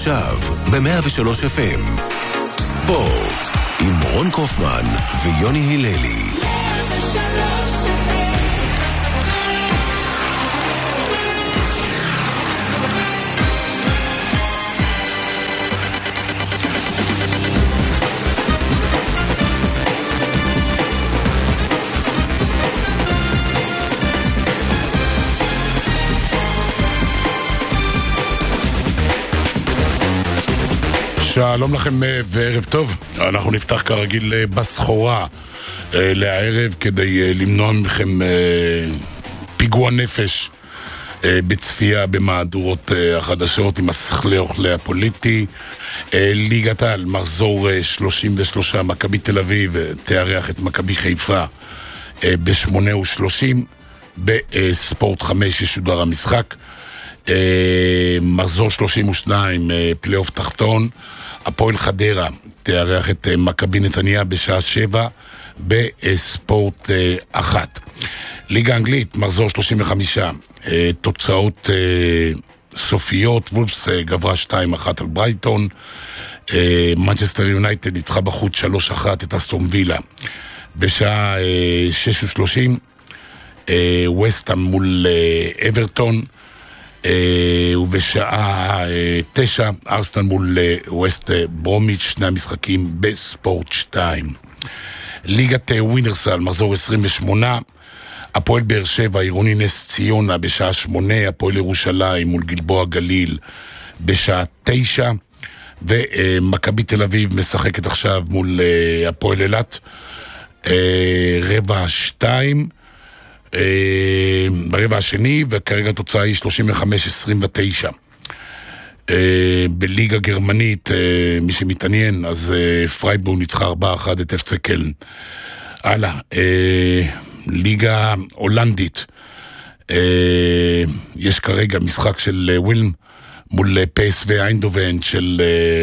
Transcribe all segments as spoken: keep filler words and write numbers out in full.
עכשיו ב-מאה ושלוש אף אם ספורט עם רון קופמן ויוני הללי. מאה ושלוש אף אם שלום לכם וערב טוב. אנחנו נפתח כרגיל בסחורה לערב כדי למנוע מכם פיגוע נפש בצפייה במהדורות החדשות עם השכלי אוכלי הפוליטי. ליגת העל מחזור שלושים ושלוש, מכבי תל אביב תארח את מכבי חיפה ב-שמונה ושלושים בספורט חמש ישודר המשחק. מחזור שלושים ושתיים פלייאוף תחתון, הפועל חדרה תארח את מכבי נתניה בשעה שבע בספורט אחת. ליגה אנגלית מחזור שלושים וחמש, תוצאות סופיות: וולפס גברה שתיים אחת על ברייטון, מנצ'סטר יונייטד ניצחה בחוץ שלוש אחת את אסטון וילה בשעה שש ושלושים, וסטהאם מול אברטון, ובשעה תשע ארסנל מול ווסט ברומיץ', שני המשחקים בספורט שתיים. ליגת ווינרסל מחזור עשרים ושמונה, הפועל באר שבע עירוני נס ציונה בשעה שמונה, הפועל ירושלים מול גלבוע גליל בשעה תשע, ומכבי תל אביב משחקת עכשיו מול הפועל אילת רבע שתיים ברבע השני, וכרגע התוצאה היא שלושים וחמש עשרים ותשע. בליגה גרמנית, מי שמתעניין, אז פרייבורג ניצחה ארבע אחת את אף סי קלן. הלאה, ליגה הולנדית, יש כרגע משחק של ווילם מול פי אס וי איינדובן של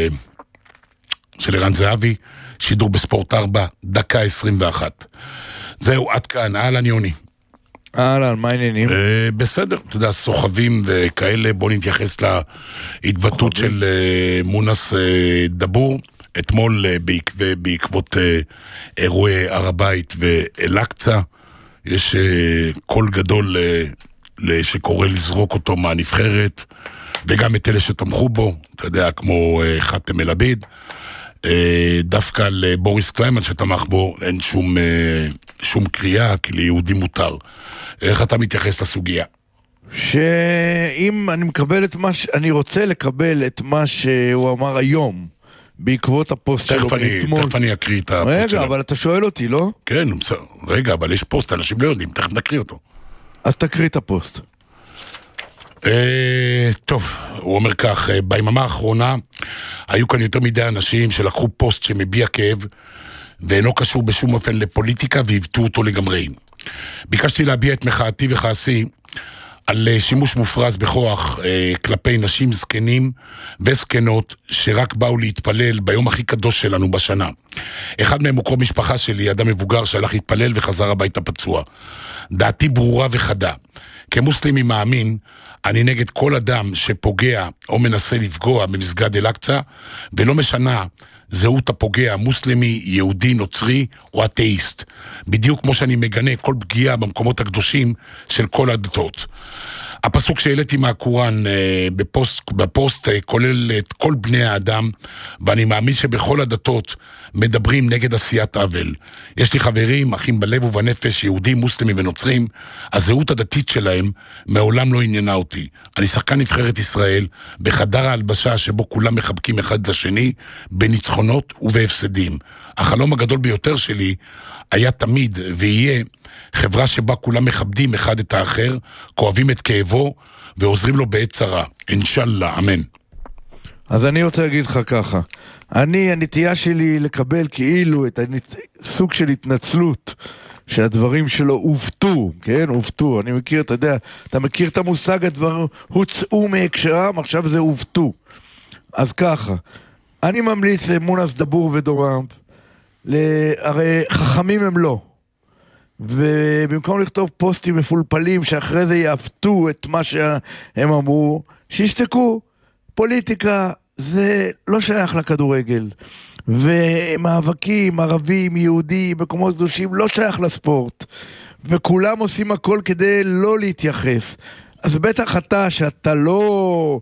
של ערן זהבי, שידור בספורט ארבע, דקה עשרים ואחת. זהו, עד כאן. אהלן יוני. אהלן, מה העניינים? בסדר, אתה יודע, סוחבים וכאלה. בוא נתייחס להתבטאות של מונס דבור אתמול בעקבות אירועי הר הבית ואל-אקצא. יש קול גדול שקורא לזרוק אותו מהנבחרת, וגם את אלה שתמכו בו, אתה יודע, כמו חתם אל-עביד. דווקא לבוריס קליימן שתמך בו אין שום שום קריאה, כי ליהודי מותר. איך אתה מתייחס לסוגיה? שאם אני מקבל את מה ש... אני רוצה לקבל את מה שהוא אמר היום בעקבות הפוסט שלו מאתמול. תכף אני אקריא את הפוסט רגע, שלו. רגע, אבל אתה שואל אותי, לא? כן, רגע, אבל יש פוסט, אנשים לא יודעים, תכף נקריא אותו. אז תקריא את הפוסט. טוב, הוא אומר כך: ביממה האחרונה היו כאן יותר מדי אנשים שלקחו פוסט שמביע כאב ואינו קשור בשום אופן לפוליטיקה והבטאו אותו לגמרי. ביקשתי להביע את מחאתי וכעסי על שימוש מופרז בכוח כלפי נשים זקנים וזקנות שרק באו להתפלל ביום הכי קדוש שלנו בשנה. אחד מהם הוא קרוב משפחה שלי, אדם מבוגר שהלך להתפלל וחזר הביתה פצוע. דעתי ברורה וחדה: כמוסלמי מאמין, אני נגד כל אדם שפוגע או מנסה לפגוע במסגד אל-אקצא, ולא משנה זהות הפוגע, מוסלמי, יהודי, נוצרי או אתאיסט. בדיוק כמו שאני מגנה כל פגיעה במקומות הקדושים של כל הדתות. הפסוק שהעליתי מהקוראן בפוסט, בפוסט כולל את כל בני האדם, ואני מאמין שבכל הדתות מדברים נגד עשיית עוול. יש לי חברים, אחים בלב ובנפש, יהודים, מוסלמים ונוצרים. הזהות הדתית שלהם מעולם לא עניינה אותי. אני שחקן נבחרת ישראל בחדר ההלבשה שבו כולם מחבקים אחד את השני בניצחונות ובהפסדים. החלום הגדול ביותר שלי היה תמיד ויהיה חברה שבה כולם מכבדים אחד את האחר, כואבים את כאבו ועוזרים לו בעת צרה. אינשאללה, אמן. אז אני רוצה להגיד לך ככה, אני, הנטייה שלי לקבל כאילו את הסוג של התנצלות שהדברים שלו הובטו, כן, הובטו. אני מכיר, אתה יודע, אתה מכיר את המושג, הדברים הוצאו מהקשרם, עכשיו זה הובטו. אז ככה, אני ממליץ למונס דבור ודורמפ, הרי חכמים הם לא, ובמקום לכתוב פוסטים מפולפלים שאחרי זה יאפתו את מה שהם אמרו, שישתקו. פוליטיקה זה לא שייך לכדורגל. ומאבקים, ערבים, יהודים, מקומות קדושים, לא שייך לספורט. וכולם עושים הכל כדי לא להתייחס. אז בטח אתה, שאתה לא...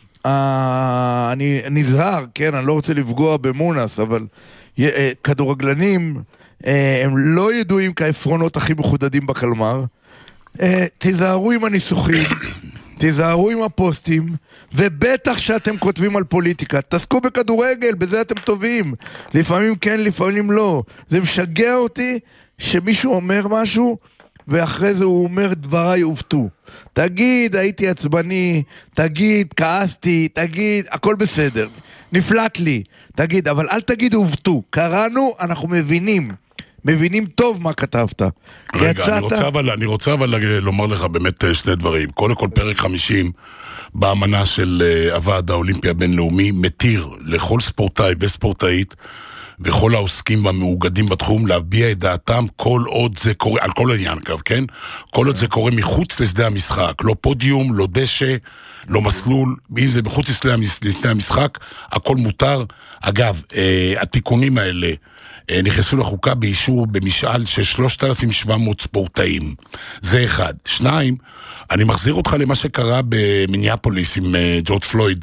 אה, אני נזהר, כן, אני לא רוצה לפגוע במונס, אבל אה, כדורגלנים, אה, הם לא ידועים כעפרונות הכי מחודדים בקלמר. אה, תיזהרו עם הניסוחים, תיזהרו עם הפוסטים, ובטח שאתם כותבים על פוליטיקה. תעסקו בכדורגל, בזה אתם טובים. לפעמים כן, לפעמים לא. זה משגע אותי שמישהו אומר משהו, ואחרי זה הוא אומר דבריי הובטו. תגיד, הייתי עצבני, תגיד, כעסתי, תגיד, הכל בסדר. נפלט לי, תגיד, אבל אל תגיד הובטו. קראנו, אנחנו מבינים. מבינים טוב מה כתבת. רגע, יצאת... אני רוצה אבל, אני רוצה אבל לומר לך באמת שני דברים. קודם כל, פרק חמישים באמנה של הוועד האולימפי הבינלאומי מתיר לכל ספורטאי וספורטאית וכל העוסקים המאוגדים בתחום להביע את דעתם כל עוד זה קורה, על כל העניין, כן? כל עוד זה קורה מחוץ לשדה המשחק, לא פודיום, לא דשא, לא מסלול, אם זה מחוץ לשדה המשחק, הכל מותר. אגב, התיקונים האלה נכנסו לחוקה באישור במשאל של שלושת אלפים שבע מאות ספורטאים. זה אחד. שניים, אני מחזיר אותך למה שקרה במיניאפוליס עם ג'ורג' פלויד,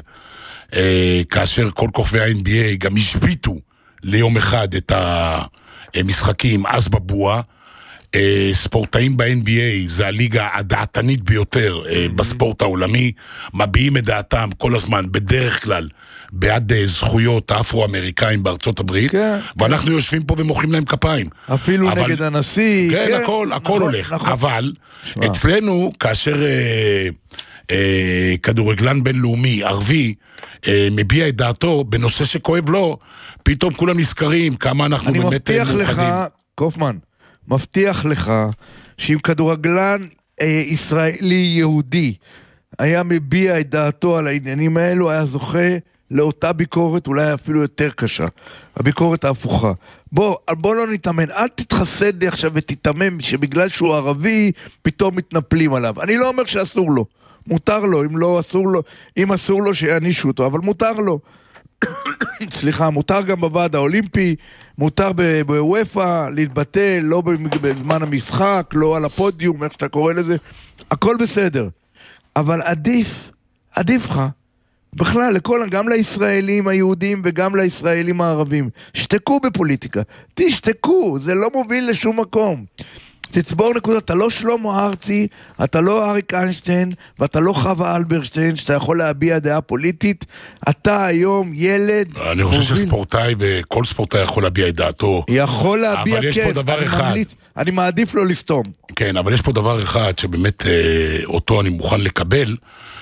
כאשר כל כוכבי ה-אן בי איי גם השביתו ליום אחד את המשחקים, אז בבועה, ספורטאים ב-אן בי איי, זה הליגה הדעתנית ביותר בספורט העולמי, מביעים את דעתם כל הזמן, בדרך כלל, בעד זכויות האפרו-אמריקאים בארצות הברית, כן, ואנחנו כן. יושבים פה ומוחאים להם כפיים. אפילו אבל, נגד הנשיא. כן, כן הכל, הכל נכון, הולך. נכון. אבל שמה. אצלנו, כאשר אה, אה, כדורגלן בינלאומי, ערבי, אה, מביע את דעתו בנושא שכואב לו, פתאום כולם נזכרים כמה אנחנו באמת מאוחדים. אני מבטיח לך, קופמן, מבטיח לך שאם כדורגלן אה, ישראלי יהודי היה מביע את דעתו על העניינים האלו, היה זוכה לאותה ביקורת, אולי אפילו יותר קשה. הביקורת ההפוכה. בוא, בוא לא נתאמן. אל תתחסד לי עכשיו ותתאמן שבגלל שהוא ערבי, פתאום מתנפלים עליו. אני לא אומר שאסור לו. מותר לו, אם לא אסור לו, אם אסור לו שיענישו אותו, אבל מותר לו. סליחה, מותר גם בוועד האולימפי, מותר בוופא להתבטא, לא בזמן המשחק, לא על הפודיום, איך שאתה קורא לזה. הכל בסדר. אבל עדיף, עדיף לך, בכלל, לכל, גם לישראלים היהודים וגם לישראלים הערבים, שתקו בפוליטיקה, תשתקו, זה לא מוביל לשום מקום. תצבור נקודה, אתה לא שלמה ארצי, אתה לא אריק איינשטיין, ואתה לא חווה אלברשטיין, שאתה יכול להביע דעה פוליטית, אתה היום ילד... אני חושב מוביל... שספורטאי, וכל ספורטאי יכול להביע את דעתו. יכול להביע, אבל יש כן, פה דבר אני, אחד. ממליץ, אני מעדיף לא לסתום. כן, אבל יש פה דבר אחד, שבאמת אה, אותו אני מוכן לקבל,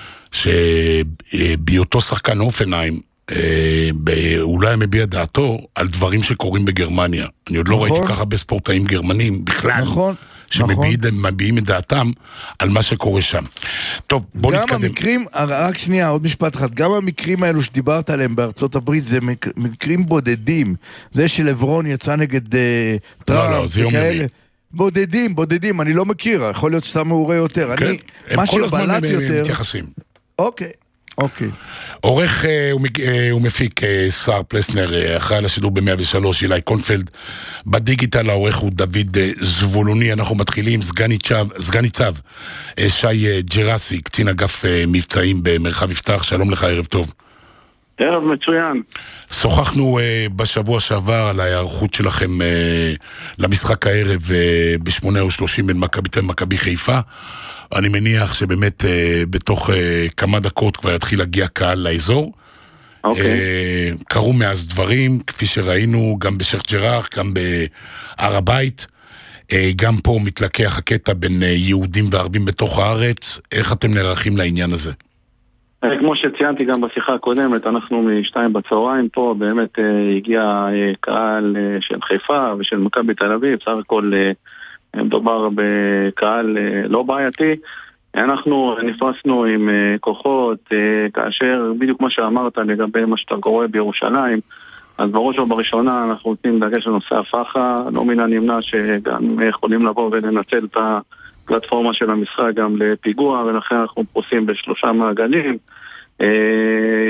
שבהיותו שחקן אופנהיים, אולי מביע דעתו על דברים שקורים בגרמניה. אני עוד לא ראיתי ככה בספורטאים גרמנים בכלל, שמביעים את דעתם על מה שקורה שם. טוב, בוא נתקדם. גם המקרים, רק שנייה, עוד משפט אחד, גם המקרים האלו שדיברת עליהם בארצות הברית, זה מקרים בודדים. זה שלברון יצא נגד טראמפ וכאלה. בודדים, בודדים, אני לא מכיר, יכול להיות שאתה מעורה יותר. הם כל הזמן מתייחסים. אוקיי. אוקיי. עורך ומפיק שר פלסנר, אחראי על השידור ב-מאה ושלוש, אילי קונפלד. בדיגיטל העורך הוא דוד זבולוני. אנחנו מתחילים, סגן ניצב שי ג'רסי, קצין אגף מבצעים במרחב יפתח. שלום לך, ערב טוב. ערב מצוין. שוחחנו בשבוע שעבר על ההיערכות שלכם למשחק הערב ב-שמונה ושלושים בין מכבי תל אביב ומכבי חיפה. אני מניח שבאמת אה, בתוך אה, כמה דקות כבר יתחיל להגיע קהל לאזור. אוקיי. אה, קרו מאז דברים, כפי שראינו, גם בשייח' ג'ראח, גם בהר הבית. אה, גם פה מתלקח הקטע בין אה, יהודים וערבים בתוך הארץ. איך אתם נערכים לעניין הזה? אה, כמו שציינתי גם בשיחה הקודמת, אנחנו משתיים בצהריים פה, באמת אה, הגיע אה, קהל אה, של חיפה ושל מכבי תל אביב, בסך הכל... אה, מדובר בקהל לא בעייתי. אנחנו נפרסנו עם כוחות, כאשר בדיוק מה שאמרת לגבי מה שאתה קורא בירושלים, אז בראש ובראשונה אנחנו נותנים דגש לנושא הפחה, לא מן הנמנע שגם יכולים לבוא ולנצל את הפלטפורמה של המשחק גם לפיגוע, ולכן אנחנו פרוסים בשלושה מעגלים.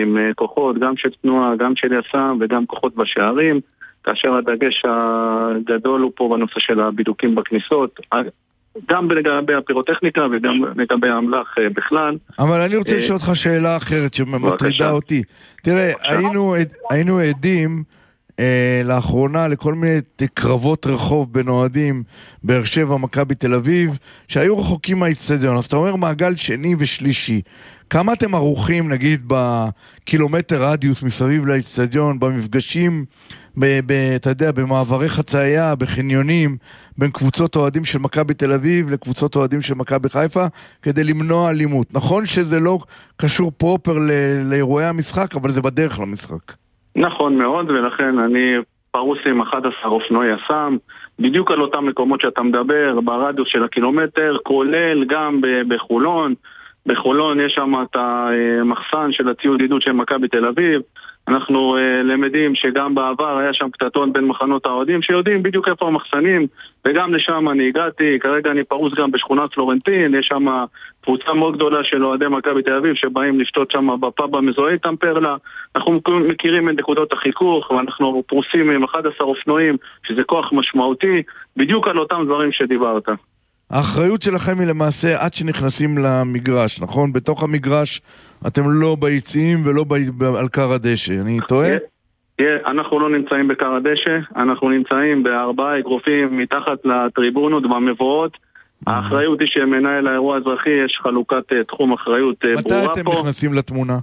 עם כוחות, גם של תנועה, גם של יס"מ וגם כוחות בשערים, כאשר הדגש הגדול הוא פה בנושא של הבידוקים בכניסות, גם לגבי הפירוטכניקה וגם לגבי האמל"ח בכלל. אבל אני רוצה לשאול אותך שאלה אחרת שמטרידה אותי. תראה, היינו, היינו עדים אה, לאחרונה לכל מיני קרבות רחוב בין אוהדים באר שבע, מכבי תל אביב, שהיו רחוקים מהאצטדיון. אז אתה אומר מעגל שני ושלישי. כמה אתם ערוכים, נגיד, בקילומטר רדיוס מסביב לאצטדיון, במפגשים, ב, ב, אתה יודע, במעברי חצייה, בחניונים, בין קבוצות אוהדים של מכבי תל אביב לקבוצות אוהדים של מכבי חיפה, כדי למנוע אלימות. נכון שזה לא קשור פרופר ל- לאירועי המשחק, אבל זה בדרך למשחק. נכון מאוד, ולכן אני פרוס עם אחד עשר אופנועי יס"מ, בדיוק על אותם מקומות שאתה מדבר, ברדיוס של הקילומטר, כולל גם בחולון. בחולון יש שם את המחסן של הציוד עידוד של מכבי תל אביב. אנחנו uh, למדים שגם בעבר היה שם קטטון בין מחנות האוהדים שיודעים בדיוק איפה המחסנים, וגם לשם אני הגעתי. כרגע אני פרוס גם בשכונת פלורנטין, יש שם קבוצה מאוד גדולה של אוהדי מכבי תל אביב שבאים לשתות שם בפאב המזוהה איתם פרלה. אנחנו מכירים את נקודות החיכוך, ואנחנו פרוסים עם אחד עשר אופנועים, שזה כוח משמעותי, בדיוק על אותם דברים שדיברת. האחריות שלכם היא למעשה עד שנכנסים למגרש, נכון? בתוך המגרש אתם לא ביציעים ולא ב... על קר הדשא, אני טועה? Yeah, yeah, אנחנו לא נמצאים בקר הדשא, אנחנו נמצאים בארבעה אגרופים מתחת לטריבונות במבואות. האחריות היא שמנהל האירוע האזרחי, יש חלוקת תחום אחריות ברורה פה. מתי אתם נכנסים לתמונה?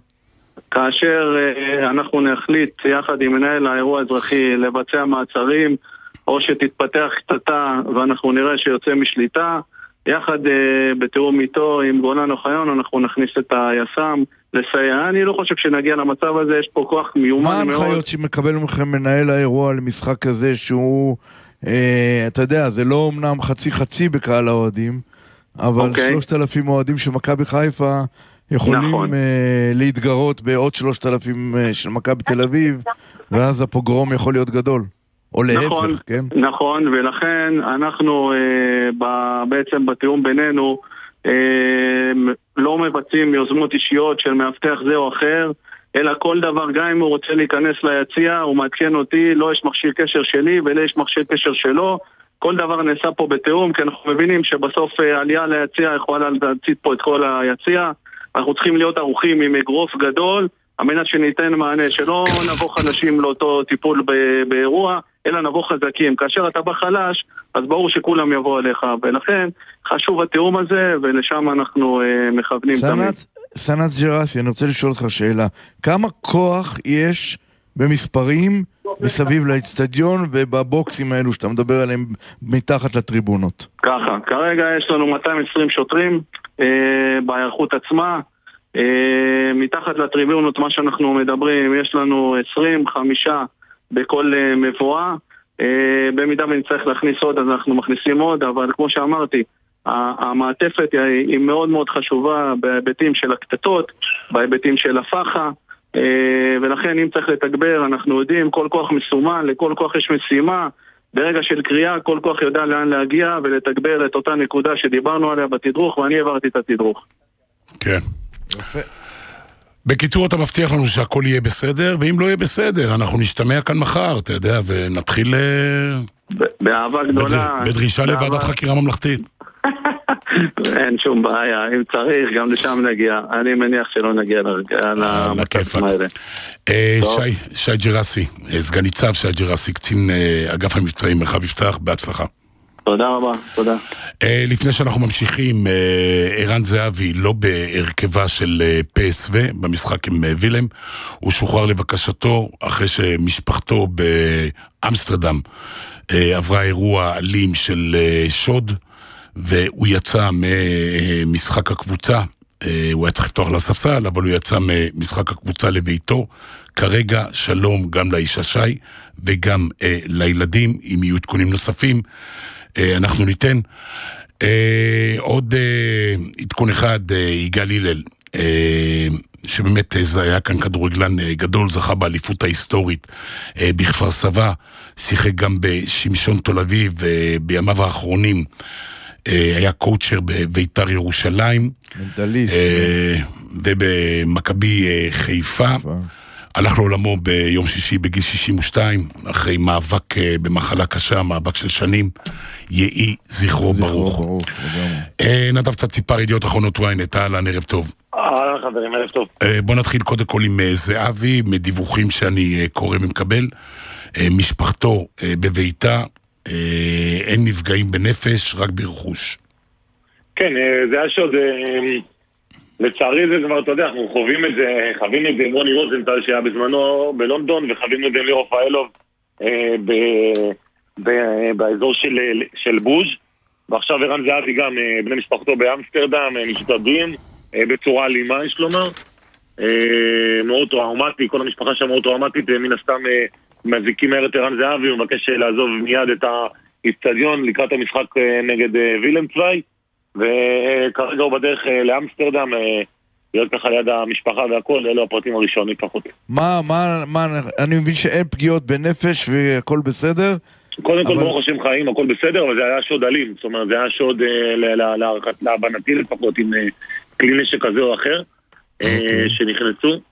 כאשר אנחנו נחליט יחד עם מנהל האירוע האזרחי לבצע מעצרים, או שתתפתח קטטה ואנחנו נראה שיוצא משליטה, יחד אה, בתיאום איתו עם גולן אוחיון אנחנו נכניס את היס"מ לסייע. אני לא חושב שנגיע למצב הזה, יש פה כוח מיומן מאוד. מה ההנחיות שמקבל מכם מנהל האירוע למשחק כזה שהוא, אה, אתה יודע, זה לא אמנם חצי חצי בקהל האוהדים, אבל okay. שלושת אלפים אוהדים של מכבי חיפה יכולים נכון. אה, להתגרות בעוד שלושת אלפים אה, של מכבי תל אביב, ואז הפוגרום יכול להיות גדול. או להפך, נכון, כן? נכון, ולכן אנחנו אה, ב, בעצם בתיאום בינינו אה, לא מבצעים יוזמות אישיות של מאבטח זה או אחר, אלא כל דבר, גם אם הוא רוצה להיכנס ליציע, הוא מעדכן אותי, לא יש מכשיר קשר שלי ולא יש מכשיר קשר שלו, כל דבר נעשה פה בתיאום, כי אנחנו מבינים שבסוף אה, עלייה ליציע יכולה להצית פה את כל היציע, אנחנו צריכים להיות ערוכים עם אגרוף גדול, על מנת שניתן מענה, שלא נבוא חלשים לאותו טיפול באירוע, אלא נבוא חזקים. כאשר אתה בא חלש, אז ברור שכולם יבוא עליך, ולכן חשוב התיאום הזה, ולשם אנחנו uh, מכוונים תמיד. סנ"צ ג'רסי, אני רוצה לשאול אותך שאלה. כמה כוח יש במספרים מסביב לאצטדיון ובבוקסים האלו שאתה מדבר עליהם מתחת לטריבונות? ככה, כרגע יש לנו מאתיים ועשרים שוטרים uh, בהיערכות עצמה, Uh, מתחת לטריבונות מה שאנחנו מדברים, יש לנו עשרים וחמש בכל uh, מבואה, uh, במידה ונצטרך להכניס עוד אז אנחנו מכניסים עוד, אבל כמו שאמרתי, המעטפת היא, היא מאוד מאוד חשובה בהיבטים של הקטטות, בהיבטים של הפחה, uh, ולכן אם צריך לתגבר אנחנו יודעים, כל כוח מסומן, לכל כוח יש משימה, ברגע של קריאה כל כוח יודע לאן להגיע ולתגבר את אותה נקודה שדיברנו עליה בתדרוך, ואני העברתי את התדרוך. כן. יפה. בקיצור אתה מבטיח לנו שהכל יהיה בסדר, ואם לא יהיה בסדר אנחנו נשתמע כאן מחר, אתה יודע, ונתחיל באהבה גדולה בדרישה לוועדת חקירה ממלכתית. אין שום בעיה, אם צריך גם לשם נגיע, אני מניח שלא נגיע למצבים האלה. שי ג'רסי, סגן ניצב שי ג'רסי, קצין אגף המבצעים מרחב יפתח, בהצלחה. תודה רבה, תודה. לפני שאנחנו ממשיכים, ערן זהבי לא בהרכבה של פי אס וי במשחק עם וילם, הוא שוחרר לבקשתו אחרי שמשפחתו באמסטרדם עברה אירוע אלים של שוד, והוא יצא ממשחק הקבוצה, הוא היה צריך לפתוח לספסל, אבל הוא יצא ממשחק הקבוצה לביתו. כרגע שלום גם לאישה שי וגם לילדים, אם יהיו עדכונים נוספים אנחנו ניתן. עוד עדכון אחד, יגאל הלל, שבאמת זה היה כאן כדורגלן גדול, זכה באליפות ההיסטורית בכפר סבא, שיחק גם בשמשון תל אביב בימיו האחרונים, היה קואוצ'ר בביתר ירושלים, מנטליסט, ובמכבי חיפה. הלך לעולמו ביום שישי בגיל שישים ושתיים, אחרי מאבק במחלה קשה, מאבק של שנים. יהי זכרו ברוך. נדב צציפר, ידיעות אחרונות וויינט, אהלן, ערב טוב. אהלן חברים, ערב טוב. בוא נתחיל קודם כל עם זהבי, מדיווחים שאני קורא ומקבל. משפחתו בביתה, אין נפגעים בנפש, רק ברכוש. כן, זה היה שעוד, לצערי זה כבר, אתה יודע, אנחנו חווים את זה, חווים את זה עם רוני רוזנטל שהיה בזמנו בלונדון, וחווים את זה עם ליאור רפאלוב באזור של בוז', ועכשיו ערן זהבי גם, בני משפחתו באמסטרדם, משתדלים בצורה אלימה, יש לומר, מאוד טראומטי, כל המשפחה שם מאוד טראומטית, מן הסתם מזיקים מהר את ערן זהבי, הוא מבקש לעזוב מיד את האצטדיון לקראת המשחק נגד וילנצווי, וכרגע הוא בדרך לאמסטרדם, להיות ככה ליד המשפחה והכל, אלו הפרטים הראשונים פחות. מה, מה, מה, אני מבין שאין פגיעות בנפש והכל בסדר? קודם כל ברוך השם חיים, הכל בסדר, אבל זה היה שוד אלים, זאת אומרת, זה היה שוד להבנתי לפחות עם כלי נשק כזה או אחר, שנכנסו.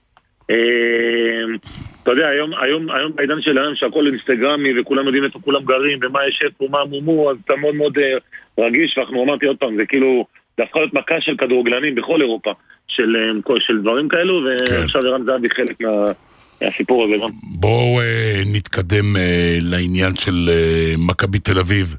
אתה יודע, היום, היום, היום בעידן של היום שהכל אינסטגרמי וכולם יודעים איפה כולם גרים ומה יש איפה, מה מומו, אז אתה מאוד מאוד רגיש, ואנחנו אמרתי עוד פעם, זה כאילו דווקא להיות מכה של כדורגלנים בכל אירופה של, של דברים כאלו, ועכשיו ערן זהבי חלק מה, מהסיפור הזה גם. בואו נתקדם לעניין של מכבי תל אביב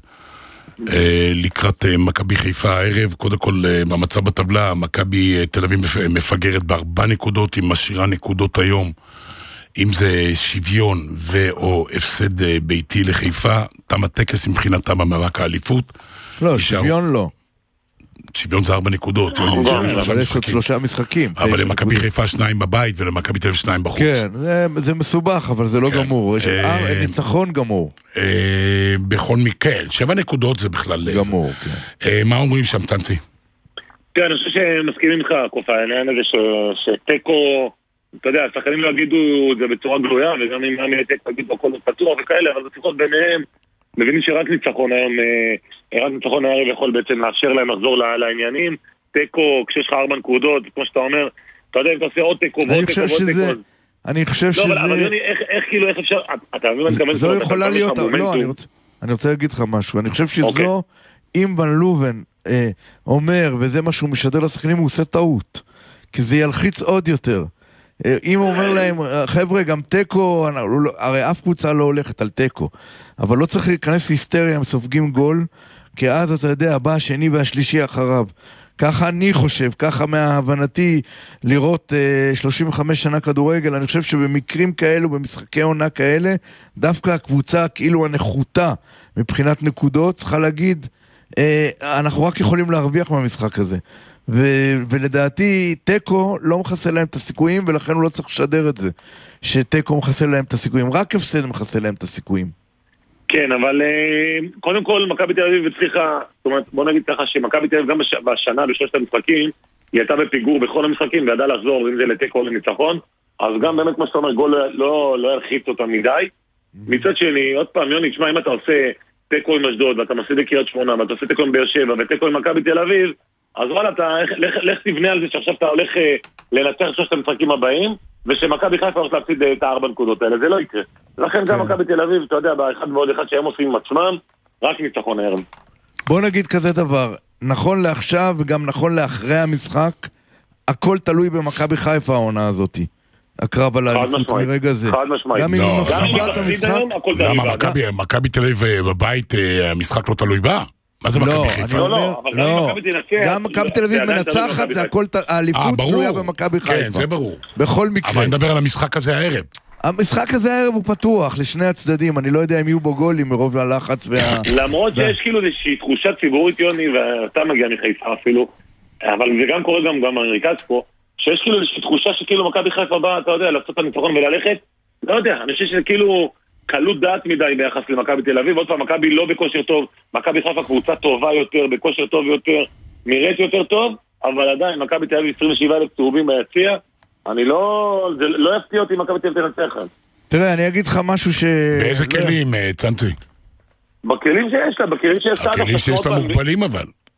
לקראת מכבי חיפה הערב. קודם כל במצב בטבלה, מכבי תל אביב מפגרת בארבע נקודות, היא משאירה נקודות היום, אם זה שוויון ואו הפסד ביתי לחיפה. תם הטקס מבחינתם במאבק האליפות. לא, שוויון לא. שוויון זה ארבע נקודות, אבל יש עוד שלושה משחקים. אבל למכבי חיפה שניים בבית ולמכבי תל אביב שניים בחוץ. כן, זה מסובך, אבל זה לא גמור. יש ניצחון גמור. בכל מקרה, שבע נקודות זה בכלל גמור, כן. מה אומרים שם, טנצי? כן, אני חושב שמסכימים לך, קופה, העניין הזה שטקו, אתה יודע, השחקנים לא יגידו את זה בצורה גלויה, וגם אם אני טקו יגידו הכל פתוח וכאלה, אבל בשיחות ביניהם, מבינים שרק ניצחון היום, רק ניצחון הערב יכול בעצם לאפשר להם לחזור לעניינים. טקו, כשיש לך ארבע נקודות, כמו שאתה אומר, אתה יודע אם אתה עושה עוד טקו ועוד טקו ועוד טקו. אני חושב שזה... לא, אבל יוני, איך כאילו, איך אפשר... זו יכולה להיות... לא, אני רוצה להגיד לך משהו. אני חושב שזו, אם ון לובן אומר, וזה מה שהוא משדר לשחקנים, הוא עושה טעות. כי זה ילחיץ עוד יותר. אם הוא אומר להם, חבר'ה, גם טקו, הרי אף קבוצה לא הולכת על טקו, אבל לא צריך להיכנס להיסטריה, הם סופגים גול, כי אז אתה יודע, הבא השני והשלישי אחריו. ככה אני חושב, ככה מההבנתי לראות uh, שלושים וחמש שנה כדורגל, אני חושב שבמקרים כאלו, במשחקי עונה כאלה, דווקא הקבוצה כאילו הנחותה מבחינת נקודות, צריכה להגיד, uh, אנחנו רק יכולים להרוויח מהמשחק הזה. ו- ולדעתי טקו לא מחסה להם את הסיכויים, ולכן הוא לא צריך לשדר את זה שטקו מחסה להם את הסיכויים, רק הפסד מחסה להם את הסיכויים. כן, אבל קודם כל מכבי תל אביב הצליחה, זאת אומרת, בוא נגיד ככה שמכבי תל אביב גם בש- בשנה בשלושת המשחקים היא הייתה בפיגור בכל המשחקים וידעה לחזור, אם זה לטקו או לניצחון, אז גם באמת כמו שאתה אומר, גול לא, לא הרחיץ אותם מדי. מצד שני, עוד פעם יוני, תשמע, אם אתה עושה טקו עם אשדוד ואתה מפסיד לקריית שמונה ואתה עושה טקו עם באר שבע וטקו עם מכבי תל אביב, אז וואלה, אתה, לך, לך תבנה על זה שעכשיו אתה הולך אה, לנצח שלושת המשחקים הבאים, ושמכבי חיפה הולך להפסיד את הארבע נקודות האלה, זה לא יקרה. לכן כן. גם מכבי תל אביב, אתה יודע, באחד ועוד אחד שהם עושים עם עצמם, רק ניצחון הערב. בוא נגיד כזה דבר, נכון לעכשיו וגם נכון לאחרי המשחק, הכל תלוי במכבי חיפה העונה הזאת. הקרב על האליפות מרגע זה. חד משמעית. גם אם היא מפסידה את המשחק... למה, מכבי תל אביב בבית, המשחק לא תלוי בה? מה זה מכבי חיפה? לא, לא, לא. גם מכבי תל אביב מנצחת, זה הכל, האליפות תלויה במכבי חיפה. כן, זה ברור. בכל מקרה. אבל נדבר על המשחק הזה הערב. המשחק הזה הערב הוא פתוח לשני הצדדים, אני לא יודע אם יהיו בו גולים מרוב הלחץ וה... למרות שיש כאילו איזושהי תחושה ציבורית, יוני, ואתה מגיע מחיפה אפילו, אבל זה גם קורה גם באמריקאי פה, שיש כאילו איזושהי תחושה שכאילו מכבי חיפה באה, אתה יודע, לעשות את הניצחון וללכת, לא יודע, אני חושב שזה כאילו... קלות דעת מדי ביחס למכבי תל אביב, עוד פעם, מכבי לא בכושר טוב, מכבי חיפה קבוצה טובה יותר, בכושר טוב יותר, נראית יותר טוב, אבל עדיין, מכבי תל אביב עשרים ושבעה אלף צהובים ביציע, אני לא, זה לא יפתיע אותי מכבי תל אביב תנצח. תראה, אני אגיד לך משהו ש... באיזה כלים, צנטי? בכלים שיש לה, בכלים שיש לה... הכלים שיש לה מוגבלים אבל.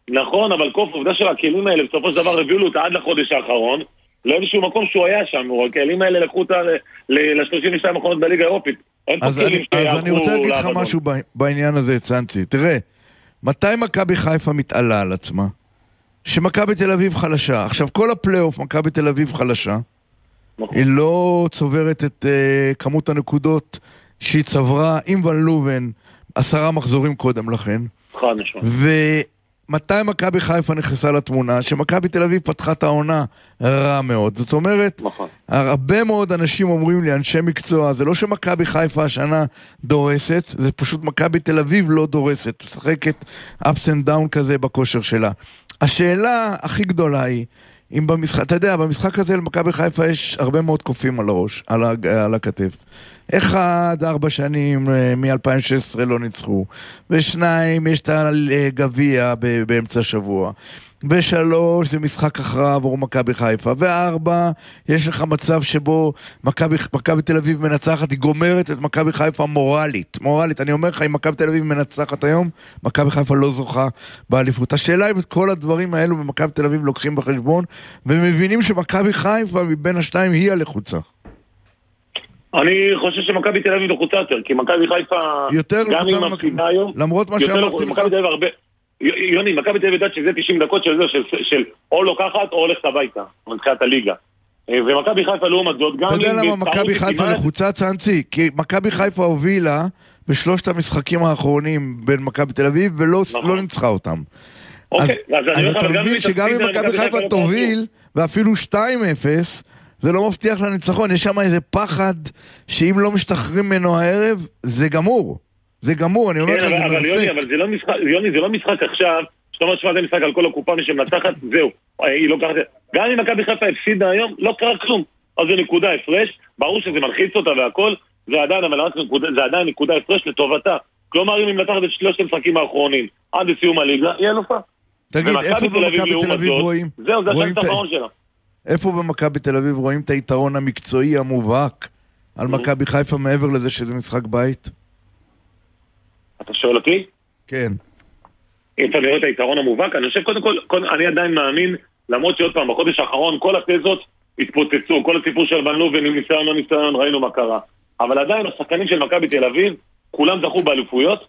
נכון, אבל קוף, עובדה של הכלים האלה, בסופו של דבר הביאו לו אותה עד לחודש האחרון, לא איזשהו מקום שהוא היה שם, הכלים האלה לקחו אותה ל-שלושים ושתיים האחרונות בליגה האירופית. אז אני, אז אני רוצה להגיד לך משהו בעניין הזה, צאנצי. תראה, מתי מכבי חיפה מתעלה על עצמה? שמכבי תל אביב חלשה. עכשיו, כל הפלייאוף, מכבי תל אביב חלשה. היא לא צוברת את uh, כמות הנקודות שהיא צברה עם ון לובן עשרה מחזורים קודם לכן. חד משמעית. ומתי מכבי חיפה נכנסה לתמונה? שמכבי תל אביב פתחה את העונה רע מאוד. זאת אומרת, נכון. הרבה מאוד אנשים אומרים לי, אנשי מקצוע, זה לא שמכבי חיפה השנה דורסת, זה פשוט מכבי תל אביב לא דורסת, משחקת ups and down כזה בכושר שלה. השאלה הכי גדולה היא, אם במשחק, אתה יודע, במשחק הזה למכבי חיפה יש הרבה מאוד קופים על הראש, על, על הכתף. אחד, ארבע שנים מ-אלפיים ושש עשרה לא ניצחו, ושניים, יש את הגביע באמצע השבוע, ושלוש, זה משחק הכרעה עבור מכבי חיפה, וארבע, יש לך מצב שבו מכבי, מכבי תל אביב מנצחת, היא גומרת את מכבי חיפה מורלית, מורלית, אני אומר לך, אם מכבי תל אביב מנצחת היום, מכבי חיפה לא זוכה באליפות. השאלה אם את כל הדברים האלו במכבי תל אביב לוקחים בחשבון, ומבינים שמכבי חיפה מבין השתיים היא הלחוצה. אני חושב שמכבי תל אביב לחוצה יותר, כי מכבי חיפה, יותר גם אם מפסידה היום, למרות מה שאמרתי לך, יוני, מכבי תל אביב יודעת שזה תשעים דקות של זה, של, של או לוקחת או הולכת הביתה, מבחינת הליגה. ומכבי חיפה לעומת זאת, גם... אתה יודע למה מכבי חיפה לחוצה, צאנצי? כי מכבי חיפה הובילה בשלושת המשחקים האחרונים בין מכבי תל אביב, ולא לא ניצחה אותם. אז אתה מבין שגם אם מכבי חיפה תוביל, ואפילו שתיים אפס, זה לא מבטיח לניצחון. יש שם איזה פחד שאם לא משתחררים ממנו הערב, זה גמור. זה גמור, אני אומר לך, זה מרסק. אבל יוני, אבל זה לא משחק, יוני, זה לא משחק עכשיו, שאתה אומר שמה זה משחק על כל הקופה משמנצחת, זהו, היא לא קראת, גם אם מכבי חיפה הפסידה היום, לא קרה כלום, אז זה נקודה הפרש, ברור שזה מלחיץ אותה והכל, זה עדיין, אבל זה עדיין נקודה הפרש לטובתה, כלומר אם היא מנצחת את שלושת המשחקים האחרונים, עד לסיום הליגה, היא אלופה. תגיד, איפה במכבי תל אביב רואים? זהו, זה השלט האחרון שלה. איפה במכבי תל אביב רואים את היתרון המקצועי המובהק על מכבי חיפה מעבר לזה שזה משחק בית? אתה שואל אותי? כן. אם אתה נראה את היתרון המובהק, אני חושב קודם כל, קודם, אני עדיין מאמין, למרות שעוד פעם, בחודש האחרון, כל התזות התפוצצו, כל הסיפור של ון לובן, אם ניסיון לא ניסיון, ראינו מה קרה. אבל עדיין השחקנים של מכבי תל אביב, כולם זכו באליפויות,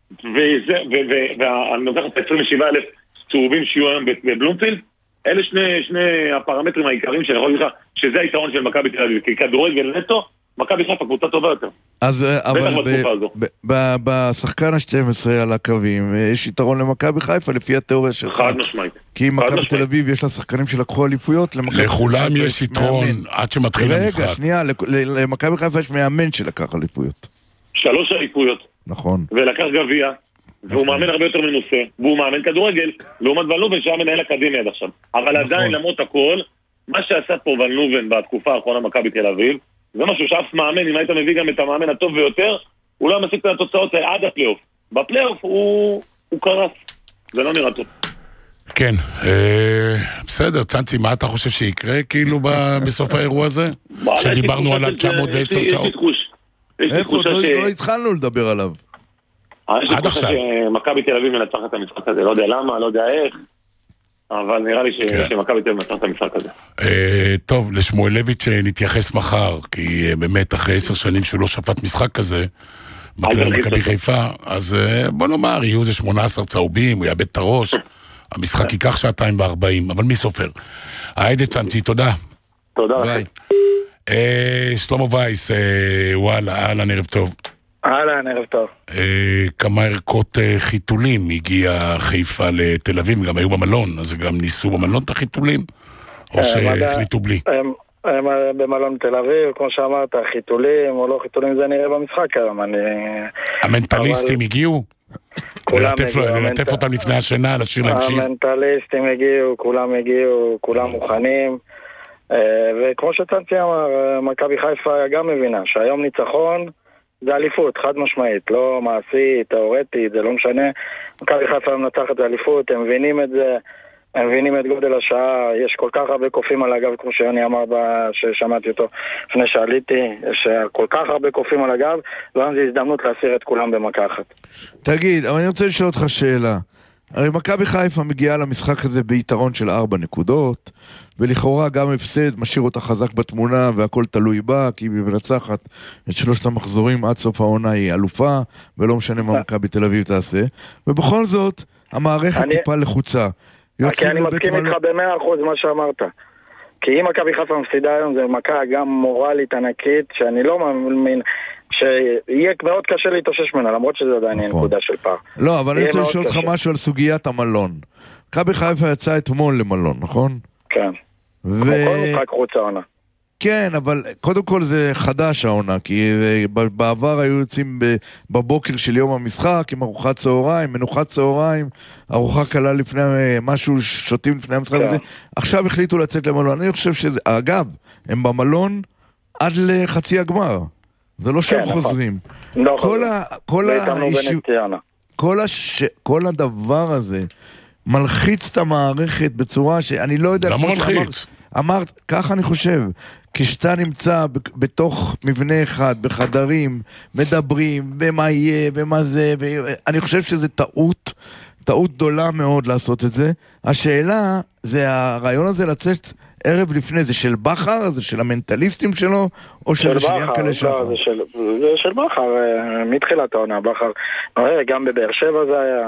ואני נותן את עשרים ושבעה אלף צהובים שיהיו היום בבלומפילד, אלה שני, שני הפרמטרים העיקריים שאני יכול להגיד לך, שזה היתרון של מכבי תל אביב, כי כדורגל נטו, מכבי חיפה קבוצה טובה יותר. אז אבל בשחקן ה-שתים עשרה על הקווים יש יתרון למכבי חיפה לפי התיאוריה שלך. חד משמעית. כי מכבי תל אביב יש לה שחקנים שלקחו אליפויות. לכולם יש יתרון עד שמתחיל המשחק. רגע, שנייה, למכבי חיפה יש מאמן שלקח אליפויות. שלוש אליפויות. נכון. ולקח גביע, והוא מאמן הרבה יותר מנוסה, והוא מאמן כדורגל, לעומת ון לובן שהיה מנהל אקדמיה עד עכשיו. אבל עדיין למרות הכל, מה שעשה פה ון לובן בתקופה האחרונה מכבי תל אביב, זה משהו שאף מאמן, אם היית מביא גם את המאמן הטוב ביותר, הוא לא משיג את התוצאות עד הפלייאוף. בפלייאוף הוא, הוא קרס. זה לא נראה טוב. כן, בסדר, צאנצי, מה אתה חושב שיקרה כאילו בסוף האירוע הזה? שדיברנו עליו תשע מאות ועשר שעות. איפה? לא התחלנו לדבר עליו. עד עכשיו. שמכבי תל אביב מנצחת את המשחק הזה, לא יודע למה, לא יודע איך. אבל נראה לי שמכבי תל אביב מנצחת את המשחק הזה. טוב, לשמואלביץ' נתייחס מחר, כי באמת אחרי עשר שנים שהוא לא שפט משחק כזה, מכבי חיפה, אז בוא נאמר, יהיו זה שמונה עשר צהובים, הוא יאבד את הראש, המשחק ייקח שעתיים וארבעים, אבל מי סופר? היידה צאנצי, תודה. תודה. שלמה וייס, וואלה, אהלן, ערב טוב. אהלן, ערב טוב. כמה ערכות חיתולים הגיע חיפה לתל אביב, גם היו במלון, אז גם ניסו במלון את החיתולים? או שהחליטו בלי? הם במלון תל אביב, כמו שאמרת, חיתולים או לא חיתולים, זה נראה במשחק היום. המנטליסטים הגיעו? ללטף אותם לפני השינה, לשיר להם שיר? המנטליסטים הגיעו, כולם הגיעו, כולם מוכנים. וכמו שצאנצי אמר, מכבי חיפה גם מבינה שהיום ניצחון זה אליפות, חד משמעית, לא מעשי, תיאורטי, זה לא משנה. מכבי חיפה מנצחת באליפות, הם מבינים את זה, הם מבינים את גודל השעה, יש כל כך הרבה קופים על הגב, כמו שיוני אמר ששמעתי אותו לפני שעליתי, שכל כך הרבה קופים על הגב, ואין זו הזדמנות להסיר את כולם במכה אחת. תגיד, אבל אני רוצה לשאול אותך שאלה. הרי מכבי חיפה מגיעה למשחק הזה ביתרון של ארבע נקודות, ולכאורה גם הפסד משאיר אותה חזק בתמונה, והכל תלוי בה, כי היא מנצחת את שלושת המחזורים עד סוף העונה היא אלופה, ולא משנה מה מכבי תל אביב תעשה, ובכל זאת, המערכת אני... טיפה לחוצה. כי אני מסכים איתך במאה אחוז מה שאמרת. כי אם מכבי חיפה מפסידה היום, זה מכה גם מורלית ענקית, שאני לא מאמין... שיהיה מאוד קשה להתאושש ממנה, למרות שזה עדיין נקודה של פער. לא, אבל אני רוצה לשאול אותך משהו על סוגיית המלון. מכבי חיפה יצא אתמול למלון, נכון? כן. כמו כל משחק חוץ העונה. כן, אבל קודם כל זה חדש העונה, כי בעבר היו יוצאים בבוקר של יום המשחק עם ארוחת צהריים, מנוחת צהריים, ארוחה קלה לפני משהו, שותים לפני המשחק הזה. עכשיו החליטו לצאת למלון. אני חושב שזה, אגב, הם במלון עד לחצי הגמר. זה לא שהם חוזרים. כל ה... כל ה... כל הש... כל הדבר הזה מלחיץ את המערכת בצורה שאני לא יודע... למה מלחיץ? אמרת, ככה אני חושב, כשאתה נמצא בתוך מבנה אחד, בחדרים, מדברים, ומה יהיה, ומה זה, אני חושב שזה טעות, טעות גדולה מאוד לעשות את זה. השאלה, זה הרעיון הזה לצאת ערב לפני, זה של בחר, זה של המנטליסטים שלו, או של ינקלה שחר? זה של בחר, מתחילת העונה, בחר. גם בבאר שבע זה היה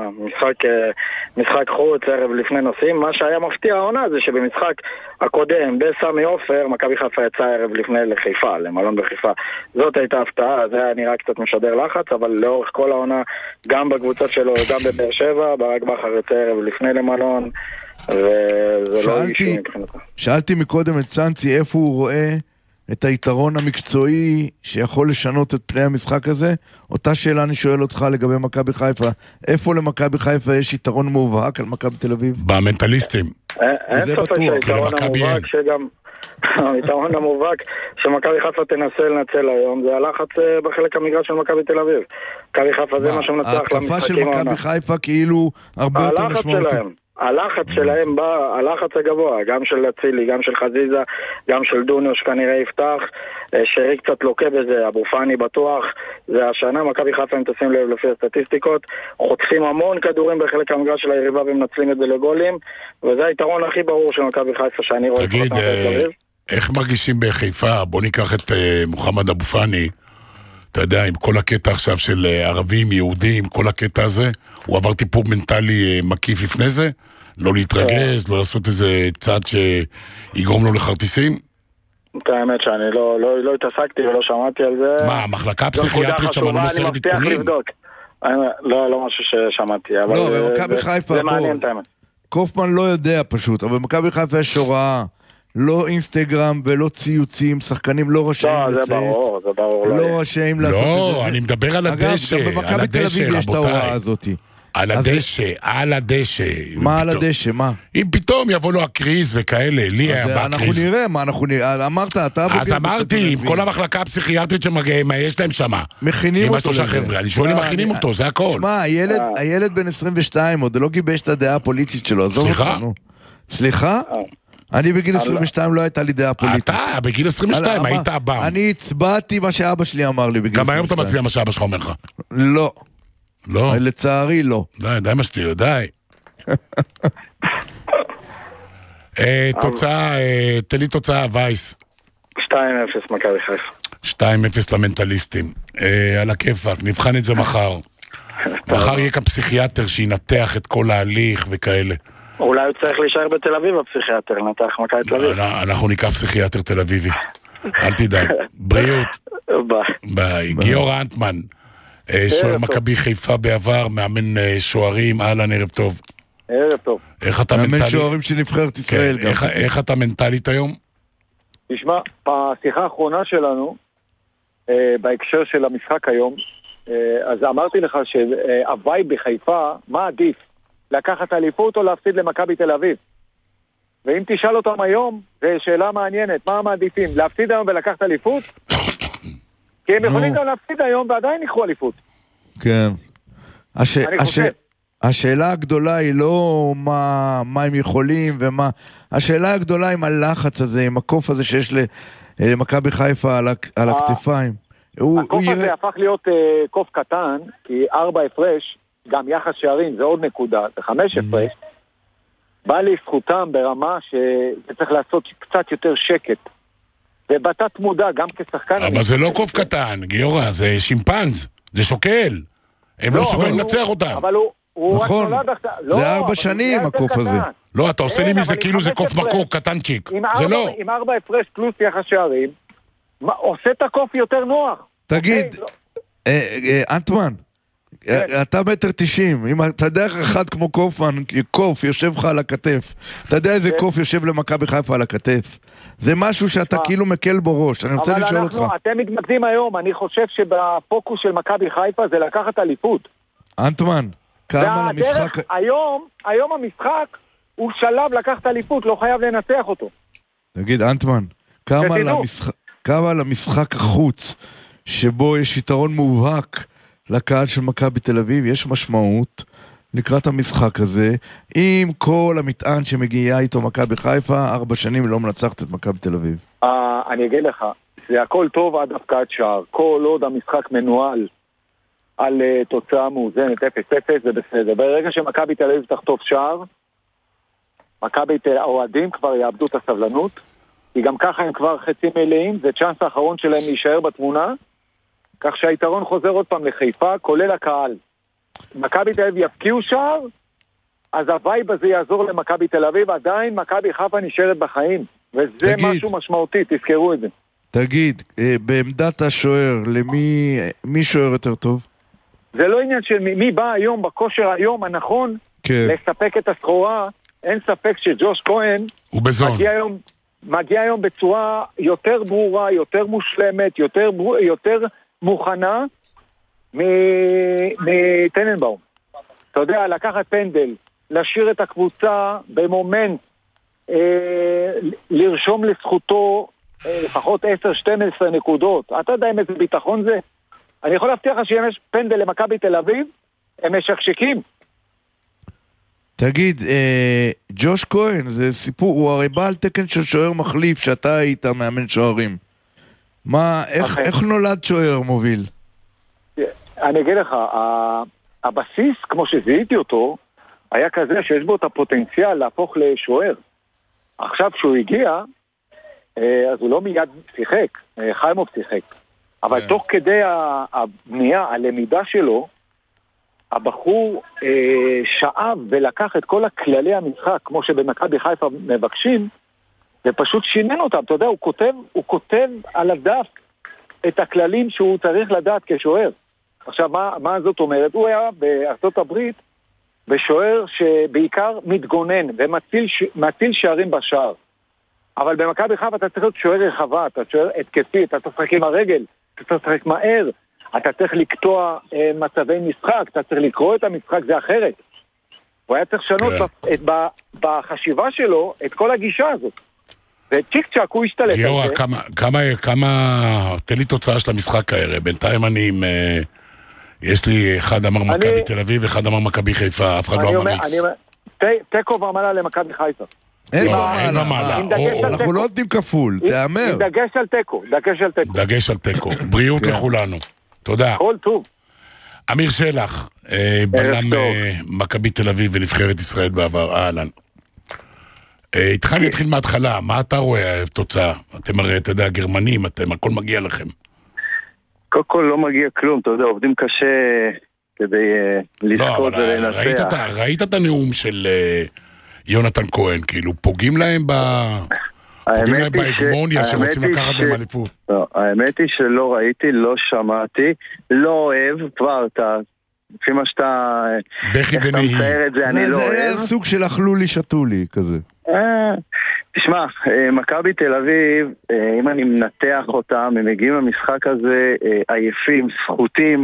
משחק חוץ, ערב לפני נושאים. מה שהיה מפתיע העונה זה שבמשחק הקודם, בסמי עופר, מכבי חיפה יצא ערב לפני לחיפה, למלון בחיפה. זאת הייתה הפתעה, זה היה נראה קצת משדר לחץ, אבל לאורך כל העונה, גם בקבוצות שלו, גם בבאר שבע, ברק בחר יצא ערב לפני למלון, וזה לא אישי מבחינתה. שאלתי מקודם את סנצי איפה הוא רואה את היתרון המקצועי שיכול לשנות את פני המשחק הזה. אותה שאלה אני שואל אותך לגבי מכבי חיפה. איפה למכבי חיפה יש יתרון מובהק על מכבי תל אביב? במנטליסטים. אין ספק שהיתרון המובהק שגם היתרון המובהק שמכבי חיפה תנסה לנצל היום זה הלחץ בחלק המגרש של מכבי תל אביב. מכבי חיפה זה מה שמנצח למשחקים. ההתקפה של מכבי חיפה כאילו הרבה יותר משמעותי. הלחץ שלהם בא, הלחץ הגבוה, גם של אצילי, גם של חזיזה, גם של דוניוש כנראה יפתח, שרי קצת לוקה בזה, אבו פאני בטוח, זה השנה, מכבי חיפה הם תשים לב לפי הסטטיסטיקות, חוטפים המון כדורים בחלק המגרש של היריבה ומנצלים את זה לגולים, וזה היתרון הכי ברור של מכבי חיפה שאני רואה. תגיד, איך מרגישים בחיפה? בוא ניקח את מוחמד אבו פאני, אתה יודע, עם כל הקטע עכשיו של ערבים, יהודים, כל הקטע הזה, הוא עבר טיפול מנטלי מקיף לפני זה? לא להתרגז, לא לעשות איזה צעד שיגרום לו לחרטיסים? את האמת שאני לא, לא, לא התעסקתי ולא שמעתי על זה. מה, המחלקה הפסיכיאטרית שם לא מסרת עדכונים? לא, לא משהו ששמעתי. לא, במכבי חיפה, קופמן לא יודע פשוט, אבל במכבי חיפה יש הוראה. לא אינסטגרם ולא ציוצים, שחקנים לא רשאים לצייץ. לא, זה ברור, זה ברור. לא רשאים לעשות את זה. לא, אני מדבר על הדשא, אגב, גם במכבי תל אביב יש את ההוראה הזאת. על הדשא, על הדשא. מה על הדשא, מה? אם פתאום יבוא לו הקריז וכאלה, לי היה בקריז. אנחנו נראה, מה אנחנו נראה, אמרת, אתה... אז אמרתי, עם כל המחלקה הפסיכיאטרית יש להם שמה. מכינים אותו לזה. אני שואל אם מכינים אותו, זה הכל. שמע, הילד בן עשרים ושתיים עוד לא גיבש את הדעה הפוליטית שלו. סליחה? סליחה? אני בגיל עשרים ושתיים לא הייתה לי דעה פוליטית. אתה, בגיל עשרים ושתיים, היית הבא. אני הצבעתי מה שאבא שלי אמר לי בגיל עשרים ושתיים. גם היום אתה מצביע מה שאבא שלך אומר לך. לא. לא? לצערי לא. די, די מה שתהיה, די. תוצאה, תן לי תוצאה, וייס. שתיים אפס מכבי חיפה. שתיים אפס למנטליסטים. על הכיפק, נבחן את זה מחר. מחר יהיה כאן פסיכיאטר שינתח את כל ההליך וכאלה. אולי הוא צריך להישאר בתל אביב הפסיכיאטר, נתח מכבי תל אביב. אנחנו ניקח פסיכיאטר תל אביבי. אל תדאג. בריאות. ביי. גיאור אנטמן, שוער מכבי חיפה בעבר, מאמן שוערים, אהלן, ערב טוב. ערב טוב. איך אתה מנטלי? מאמן שוערים של נבחרת ישראל גם. איך אתה מנטלית היום? תשמע, בשיחה האחרונה שלנו, בהקשר של המשחק היום, אז אמרתי לך שהוואי בחיפה, מה עדיף? לקחת אליפות או להפסיד למכבי תל אביב. ואם תשאל אותם היום, זו שאלה מעניינת, מה מעדיפים? להפסיד היום ולקחת אליפות? כי הם יכולים גם להפסיד היום ועדיין יקחו אליפות. כן. השאלה הגדולה היא לא מה הם יכולים ומה... השאלה הגדולה היא עם הלחץ הזה, עם הקוף הזה שיש למכבי חיפה על הכתפיים. הקוף הזה הפך להיות קוף קטן, כי ארבע הפרש, גם יחס שערים, זה עוד נקודה, זה חמש עשרה, בא לזכותם ברמה שזה צריך לעשות קצת יותר שקט. ובתת מודע, גם כשחקן... אבל זה לא קוף קטן, גיורא, זה שימפנז, זה שוקל. הם לא מסוגלים לנצח אותם. אבל הוא... נכון, זה ארבע שנים הקוף הזה. לא, אתה עושה לי מזה כאילו זה קוף מקור קטנצ'יק. זה לא. עם ארבע הפרש פלוס יחס שערים, עושה את הקוף יותר נוח. תגיד, אנטמן, אתה מטר תשעים, אם אתה יודע איך אחד כמו קופמן, קוף יושב לך על הכתף, אתה יודע איזה קוף יושב למכבי חיפה על הכתף? זה משהו שאתה כאילו מקל בו ראש, אני רוצה לשאול אותך. אבל אתם מתמקדים היום, אני חושב שבפוקוס של מכבי חיפה זה לקחת אליפות. אנטמן, כמה למשחק... היום, היום המשחק הוא שלב לקחת אליפות, לא חייב לנצח אותו. תגיד, אנטמן, כמה למשחק, כמה למשחק החוץ, שבו יש יתרון מובהק לקהל של מכבי תל אביב, יש משמעות לקראת המשחק הזה, עם כל המטען שמגיעה איתו מכבי חיפה, ארבע שנים לא מנצחת את מכבי תל אביב. אני אגיד לך, זה הכל טוב עד הפקעת שער, כל עוד המשחק מנוהל על תוצאה מאוזנת, אפס אפס, זה בסדר. ברגע שמכבי תל אביב תחטוף שער, מכבי תל אביב, האוהדים כבר יאבדו את הסבלנות, כי גם ככה הם כבר חצי מלאים, זה צ'אנס האחרון שלהם להישאר בתמונה, כך שהיתרון חוזר עוד פעם לחיפה, כולל הקהל. מכבי תל אביב יפקיעו שער, אז הווייב הזה יעזור למכבי תל אביב, עדיין מכבי חיפה נשארת בחיים, וזה תגיד, משהו משמעותי, תזכרו את זה. תגיד, בעמדת השוער, למי מי שוער יותר טוב? זה לא עניין של מי, מי בא היום בכושר היום הנכון, כן. לספק את הסחורה, אין ספק שג'וש כהן מגיע היום, מגיע היום בצורה יותר ברורה, יותר מושלמת, יותר, יותר מוכנה מטננבאום. אתה יודע, לקחת פנדל, להשאיר את הקבוצה במומנט, אה, לרשום לזכותו אה, לפחות עשר שתים עשרה נקודות. אתה יודע עם איזה ביטחון זה? אני יכול להבטיח לך שאם יש פנדל למכבי תל אביב, הם משקשקים. תגיד, אה, ג'וש כהן, זה סיפור, הוא הרי בא על תקן של שוער מחליף שאתה היית מאמן שוערים. מה, איך, איך נולד שוער מוביל? אני אגיד לך, הבסיס, כמו שזיהיתי אותו, היה כזה שיש בו את הפוטנציאל להפוך לשוער. עכשיו שהוא הגיע, אז הוא לא מיד שיחק, חיימוב שיחק. אבל תוך כדי הבנייה, הלמידה שלו, הבחור שאב ולקח את כל הכללי המשחק, כמו שבמכבי חיפה מבקשים, ופשוט שינן אותם. אתה יודע, הוא כותב, הוא כותב על הדף את הכללים שהוא צריך לדעת כשוער. עכשיו, מה, מה זאת אומרת? הוא היה בארצות הברית בשוער שבעיקר מתגונן ומציל ש... מציל שערים בשער. אבל במכבי חיפה אתה צריך להיות שוער רחבה, אתה שוער התקפי, אתה צריך לשחק עם הרגל, אתה צריך לשחק מהר, אתה צריך לקטוע אה, מצבי משחק, אתה צריך לקרוא את המשחק, זה אחרת. הוא היה צריך לשנות yeah. ב... בחשיבה שלו את כל הגישה הזאת. וצ'יק צ'ק הוא השתלט. גיורא, כמה, כמה, כמה, תן לי תוצאה של המשחק הערב, בינתיים אני עם... יש לי אחד אמר מכבי תל אביב, אחד אמר מכבי חיפה, אף אחד לא אמר איקס. תיקו ומעלה למכבי חיפה. אין מעלה. אנחנו לא נותנים כפול, תאמר. דגש על תיקו, דגש על תיקו. דגש על תיקו. בריאות לכולנו. תודה. כל טוב. אמיר שלח, בלם מכבי תל אביב ונבחרת ישראל בעבר, אהלן. איתך אני אתחיל מההתחלה, מה אתה רואה תוצאה? אתם הרי, אתה יודע, גרמנים, אתם, הכל מגיע לכם. קודם כל לא מגיע כלום, אתה יודע, עובדים קשה כדי לזכות ולנצח. ראית את הנאום של יונתן כהן, כאילו פוגעים להם בהגמוניה שרוצים לקחת בהם אליפות. האמת היא שלא ראיתי, לא שמעתי, לא אוהב, כבר אתה, לפי מה שאתה מתאר את זה, אני לא אוהב. זה היה סוג של אכלו לי, שתו לי, כזה. תשמע, מכבי תל אביב, אם אני מנתח אותם, הם מגיעים למשחק הזה עייפים, זכותים.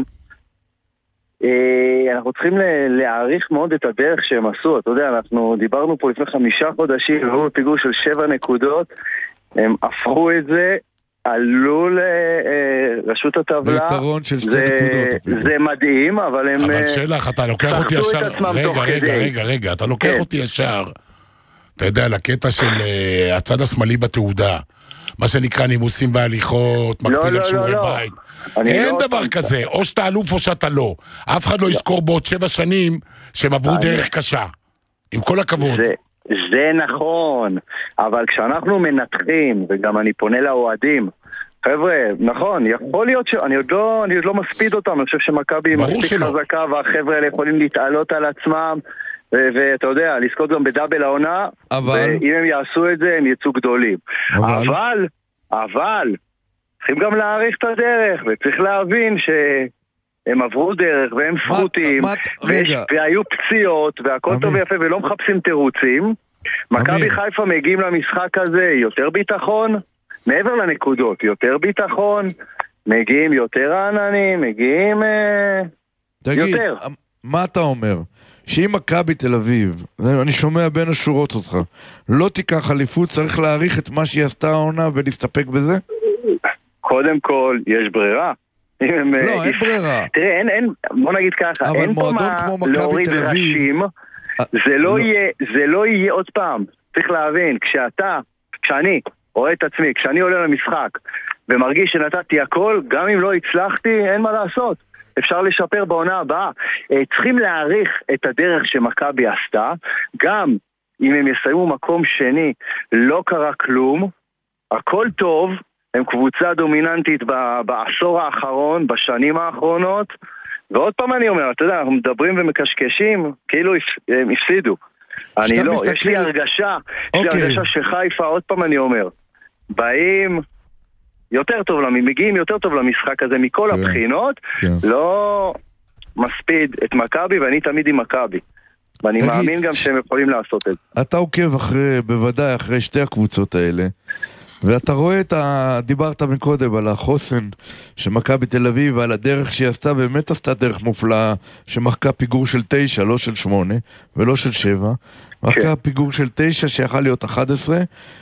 אנחנו צריכים להעריך מאוד את הדרך שהם עשו. אתה יודע, אנחנו דיברנו פה לפני חמישה חודשים, והוא פיגור של שבע נקודות, הם הפכו את זה, עלו לרשות הטבלה. ליתרון של שתי נקודות. זה מדהים, אבל הם... אבל שלך, אתה לוקח אותי ישר... רגע, רגע, רגע, רגע, אתה לוקח אותי ישר... אתה יודע, לקטע של uh, הצד השמאלי בתעודה. מה שנקרא נימוסים והליכות, מקפיד על שיעורי בית. אין דבר כזה, או שאתה אלוף או שאתה לא. אף אחד לא יזכור בעוד שבע שנים שהם עברו דרך קשה. עם כל הכבוד. זה נכון, אבל כשאנחנו מנתחים, וגם אני פונה לאוהדים, חבר'ה, נכון, יכול להיות שאני עוד לא, אני עוד לא מספיד אותם, אני חושב שמכבי מספיק חזקה, והחבר'ה האלה יכולים להתעלות על עצמם, ואתה יודע, לזכות גם בדאבל העונה, ואם הם יעשו את זה, הם יצאו גדולים. אבל, אבל, צריכים גם להעריך את הדרך, וצריך להבין שהם עברו דרך, והם זכותים, והיו פציעות, והכל טוב ויפה, ולא מחפשים תירוצים. מכבי חיפה מגיעים למשחק הזה יותר ביטחון, מעבר לנקודות, יותר ביטחון, מגיעים יותר עננים, מגיעים תגיד, יותר. מה אתה אומר? שאם מכבי תל אביב, אני שומע בין השורות אותך, לא תיקח אליפות, צריך להעריך את מה שהיא עשתה העונה ולהסתפק בזה? קודם כל, יש ברירה. לא, אין ברירה. תראה, אין, אין, בוא נגיד ככה, אין פה מה להוריד ראשים, זה לא יהיה, זה לא יהיה עוד פעם. צריך להבין, כשאתה, כשאני רואה את עצמי, כשאני עולה למשחק ומרגיש שנתתי הכל, גם אם לא הצלחתי, אין מה לעשות. אפשר לשפר בעונה הבאה. צריכים להעריך את הדרך שמכבי עשתה, גם אם הם יסיימו מקום שני, לא קרה כלום, הכל טוב, הם קבוצה דומיננטית בעשור האחרון, בשנים האחרונות, ועוד פעם אני אומר, אתה יודע, אנחנו מדברים ומקשקשים, כאילו הם הפסידו. אני לא, יש לי הרגשה, יש לי הרגשה שחיפה, עוד פעם אני אומר, באים יותר טוב, מגיעים יותר טוב למשחק הזה מכל הבחינות, לא מספיד את מכבי, ואני תמיד עם מכבי. ואני מאמין גם שהם יכולים לעשות את זה. אתה עוקב אחרי, בוודאי אחרי שתי הקבוצות האלה, ואתה רואה את ה... דיברת מקודם על החוסן שמכבי תל אביב, ועל הדרך שהיא עשתה, באמת עשתה דרך מופלאה, שמחקה פיגור של תשע, לא של שמונה, ולא של שבע, מחקה פיגור של תשע שיכל להיות אחת עשרה,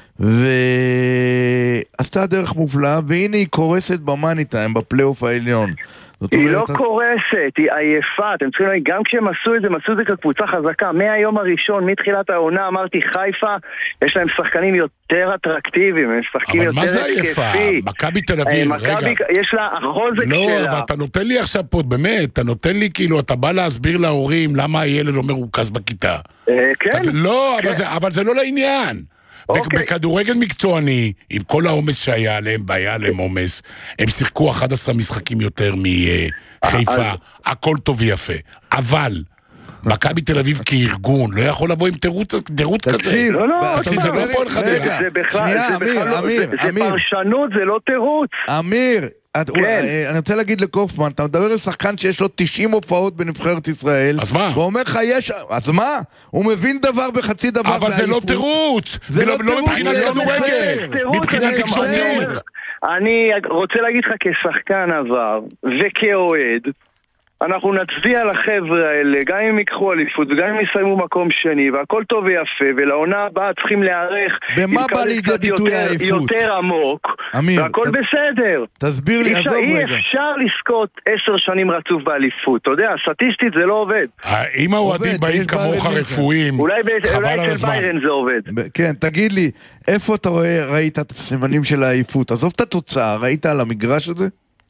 ועשתה דרך מופלאה, והנה היא קורסת במאני טיים, בפלייאוף העליון. היא לא קורסת, היא עייפה. אתם צריכים להגיד, גם כשהם עשו את זה, הם עשו את זה כקבוצה חזקה. מהיום הראשון, מתחילת העונה, אמרתי, חיפה, יש להם שחקנים יותר אטרקטיביים, הם שחקים יותר התקפי. אבל מה זה עייפה? מכבי תל אביב, רגע. יש לה החוזק שלה. לא, אבל אתה נותן לי עכשיו פה, באמת, אתה נותן לי כאילו, אתה בא להסביר להורים למה הילד לא מרוכז בכיתה. כן. לא, אבל זה לא לעניין. בכדורגל מקצועני, עם כל העומס שהיה עליהם, והיה עליהם עומס, הם שיחקו אחד עשר משחקים יותר מחיפה, הכל טוב ויפה. אבל, מכבי תל אביב כארגון, לא יכול לבוא עם תירוץ כזה. תקשיב, לא, לא, זה לא פועל חדרה. זה בכלל, זה פרשנות, זה לא תירוץ. אמיר, אני רוצה להגיד לקופמן, אתה מדבר על שחקן שיש לו תשעים הופעות בנבחרת ישראל, אז מה? ואומר לך יש, אז מה? הוא מבין דבר בחצי דבר. אבל זה לא תירוץ, זה לא מבחינת כדורגל, מבחינת תקשורתית. אני רוצה להגיד לך כשחקן עבר וכאוהד, אנחנו נצביע לחבר'ה האלה, גם אם יקחו אליפות וגם אם יסיימו מקום שני, והכל טוב ויפה, ולעונה הבאה צריכים להיערך במה בא לידי ביטוי העייפות? יותר עמוק, אמיר, והכל ת... בסדר. תסביר לי, עזוב רגע. אי אפשר לזכות עשר שנים רצוף באליפות, אתה יודע, סטטיסטית זה לא עובד. אם האוהדים באים כמוך רפואיים, אולי אצל ביירן זה עובד. כן, תגיד לי, איפה אתה רואה, ראית את הסימנים של העייפות? עזוב את התוצאה, ראית על המגרש הזה?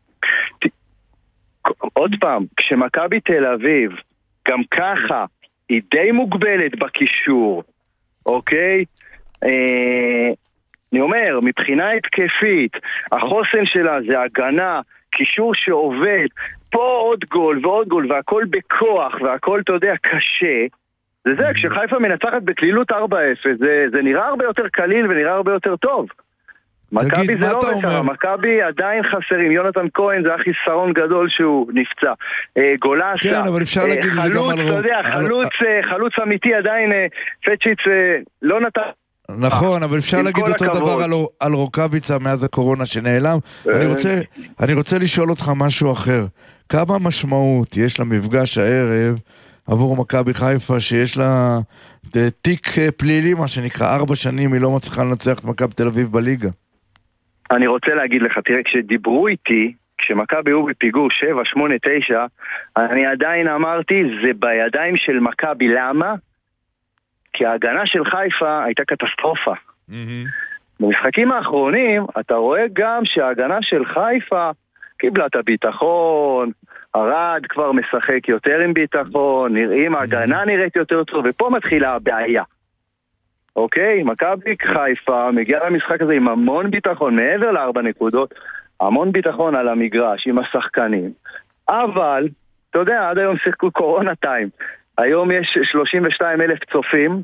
עוד פעם, כשמכבי תל אביב גם ככה היא די מוגבלת בקישור, אוקיי? אה, אני אומר, מבחינה התקפית, החוסן שלה זה הגנה, קישור שעובד, פה עוד גול ועוד גול והכל בכוח והכל, אתה יודע, קשה. זה זה, כשחיפה מנצחת בקלילות ארבע אפס, זה, זה נראה הרבה יותר קליל ונראה הרבה יותר טוב. מכבי זה לא בקרה, מכבי עדיין חסרים, יונתן כהן זה החיסרון גדול שהוא נפצע, גולסה, כן, אבל אפשר להגיד את זה גם על... אתה יודע, חלוץ אמיתי עדיין, פצ'יץ לא נתן... נכון, אבל אפשר להגיד אותו דבר על רוקביצה מאז הקורונה שנעלם. אני רוצה לשאול אותך משהו אחר, כמה משמעות יש למפגש הערב עבור מכבי חיפה שיש לה תיק פלילי, מה שנקרא, ארבע שנים היא לא מצליחה לנצח את מכבי תל אביב בליגה? אני רוצה להגיד לך, תראה, כשדיברו איתי, כשמכבי הוא בפיגור שבע, שמונה, תשע, אני עדיין אמרתי, זה בידיים של מכבי. למה? כי ההגנה של חיפה הייתה קטסטרופה. במשחקים האחרונים אתה רואה גם שההגנה של חיפה קיבלה את הביטחון, הרד כבר משחק יותר עם ביטחון, נראים ההגנה נראית יותר טוב, ופה מתחילה הבעיה. אוקיי, מכבי חיפה מגיעה למשחק הזה עם המון ביטחון, מעבר לארבע נקודות, המון ביטחון על המגרש עם השחקנים. אבל, אתה יודע, עד היום שיחקו קורונה טיים. היום יש שלושים ושניים אלף צופים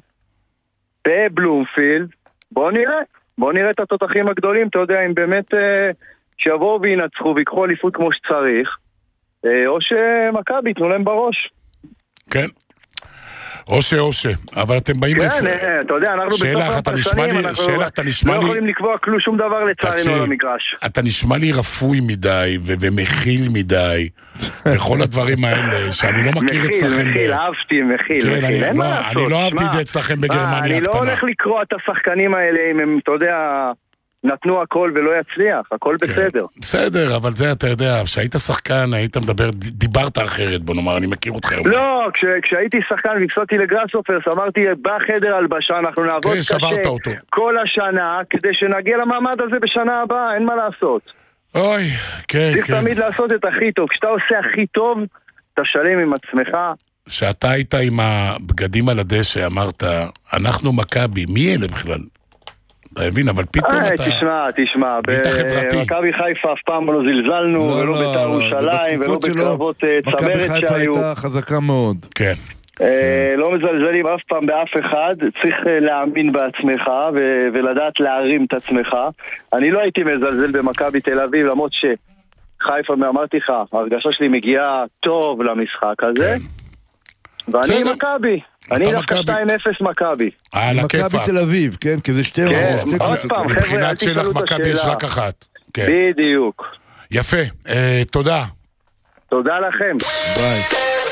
בבלומפילד. בוא נראה, בוא נראה את התותחים הגדולים, אתה יודע, אם באמת אה, שיבואו וינצחו ויקחו אליפות כמו שצריך, אה, או שמכבי תנו להם בראש. כן. או ש, או ש, אבל אתם באים... כן, אתה יודע, אנחנו בסוף הפרשנים, אנחנו לא יכולים לקבוע כלום שום דבר לצערנו על המגרש. אתה נשמע לי רפוי מדי ומכיל מדי, וכל הדברים האלה, שאני לא מכיר אצלכם... מכיל, מכיל, אהבתי, מכיל, מכיל, אין מה לעשות. אני לא אהבתי את זה אצלכם בגרמניה הקטנה. אני לא הולך לקרוא את השחקנים האלה, אם הם, אתה יודע... נתנו הכל ולא יצליח, הכל בסדר. בסדר, אבל זה אתה יודע, כשהיית שחקן, היית מדבר, דיברת אחרת, בוא נאמר, אני מכיר אותך. לא, כשהייתי שחקן והקסותי לגראסהופרס, אמרתי, בחדר הלבשה, אנחנו נעבוד קשה כל השנה, כדי שנגיע למעמד הזה בשנה הבאה, אין מה לעשות. אוי, כן, כן. צריך תמיד לעשות את הכי טוב, כשאתה עושה הכי טוב, אתה שלם עם עצמך. שאתה היית עם הבגדים על הדשא, אמרת, אנחנו מכבי, מי אלה בכלל? אתה מבין, אבל פתאום אתה... תשמע, תשמע, במכבי חיפה אף פעם לא זלזלנו, ולא בית"ר ירושלים, ולא בקרבות צמרת שהיו. מכבי חיפה הייתה חזקה מאוד. כן. לא מזלזלים אף פעם באף אחד, צריך להאמין בעצמך ולדעת להרים את עצמך. אני לא הייתי מזלזל במכבי תל אביב, למרות שחיפה, אמרתי לך, ההרגשה שלי מגיעה טוב למשחק הזה. ואני מכבי. אני דווקא שתיים אפס מכבי. מכבי תל אביב, כן? כי זה שתי רמות. עוד פעם, חבר'ה, אל תשאלו את מכבי יש רק אחת. בדיוק. יפה, תודה. תודה לכם. ביי.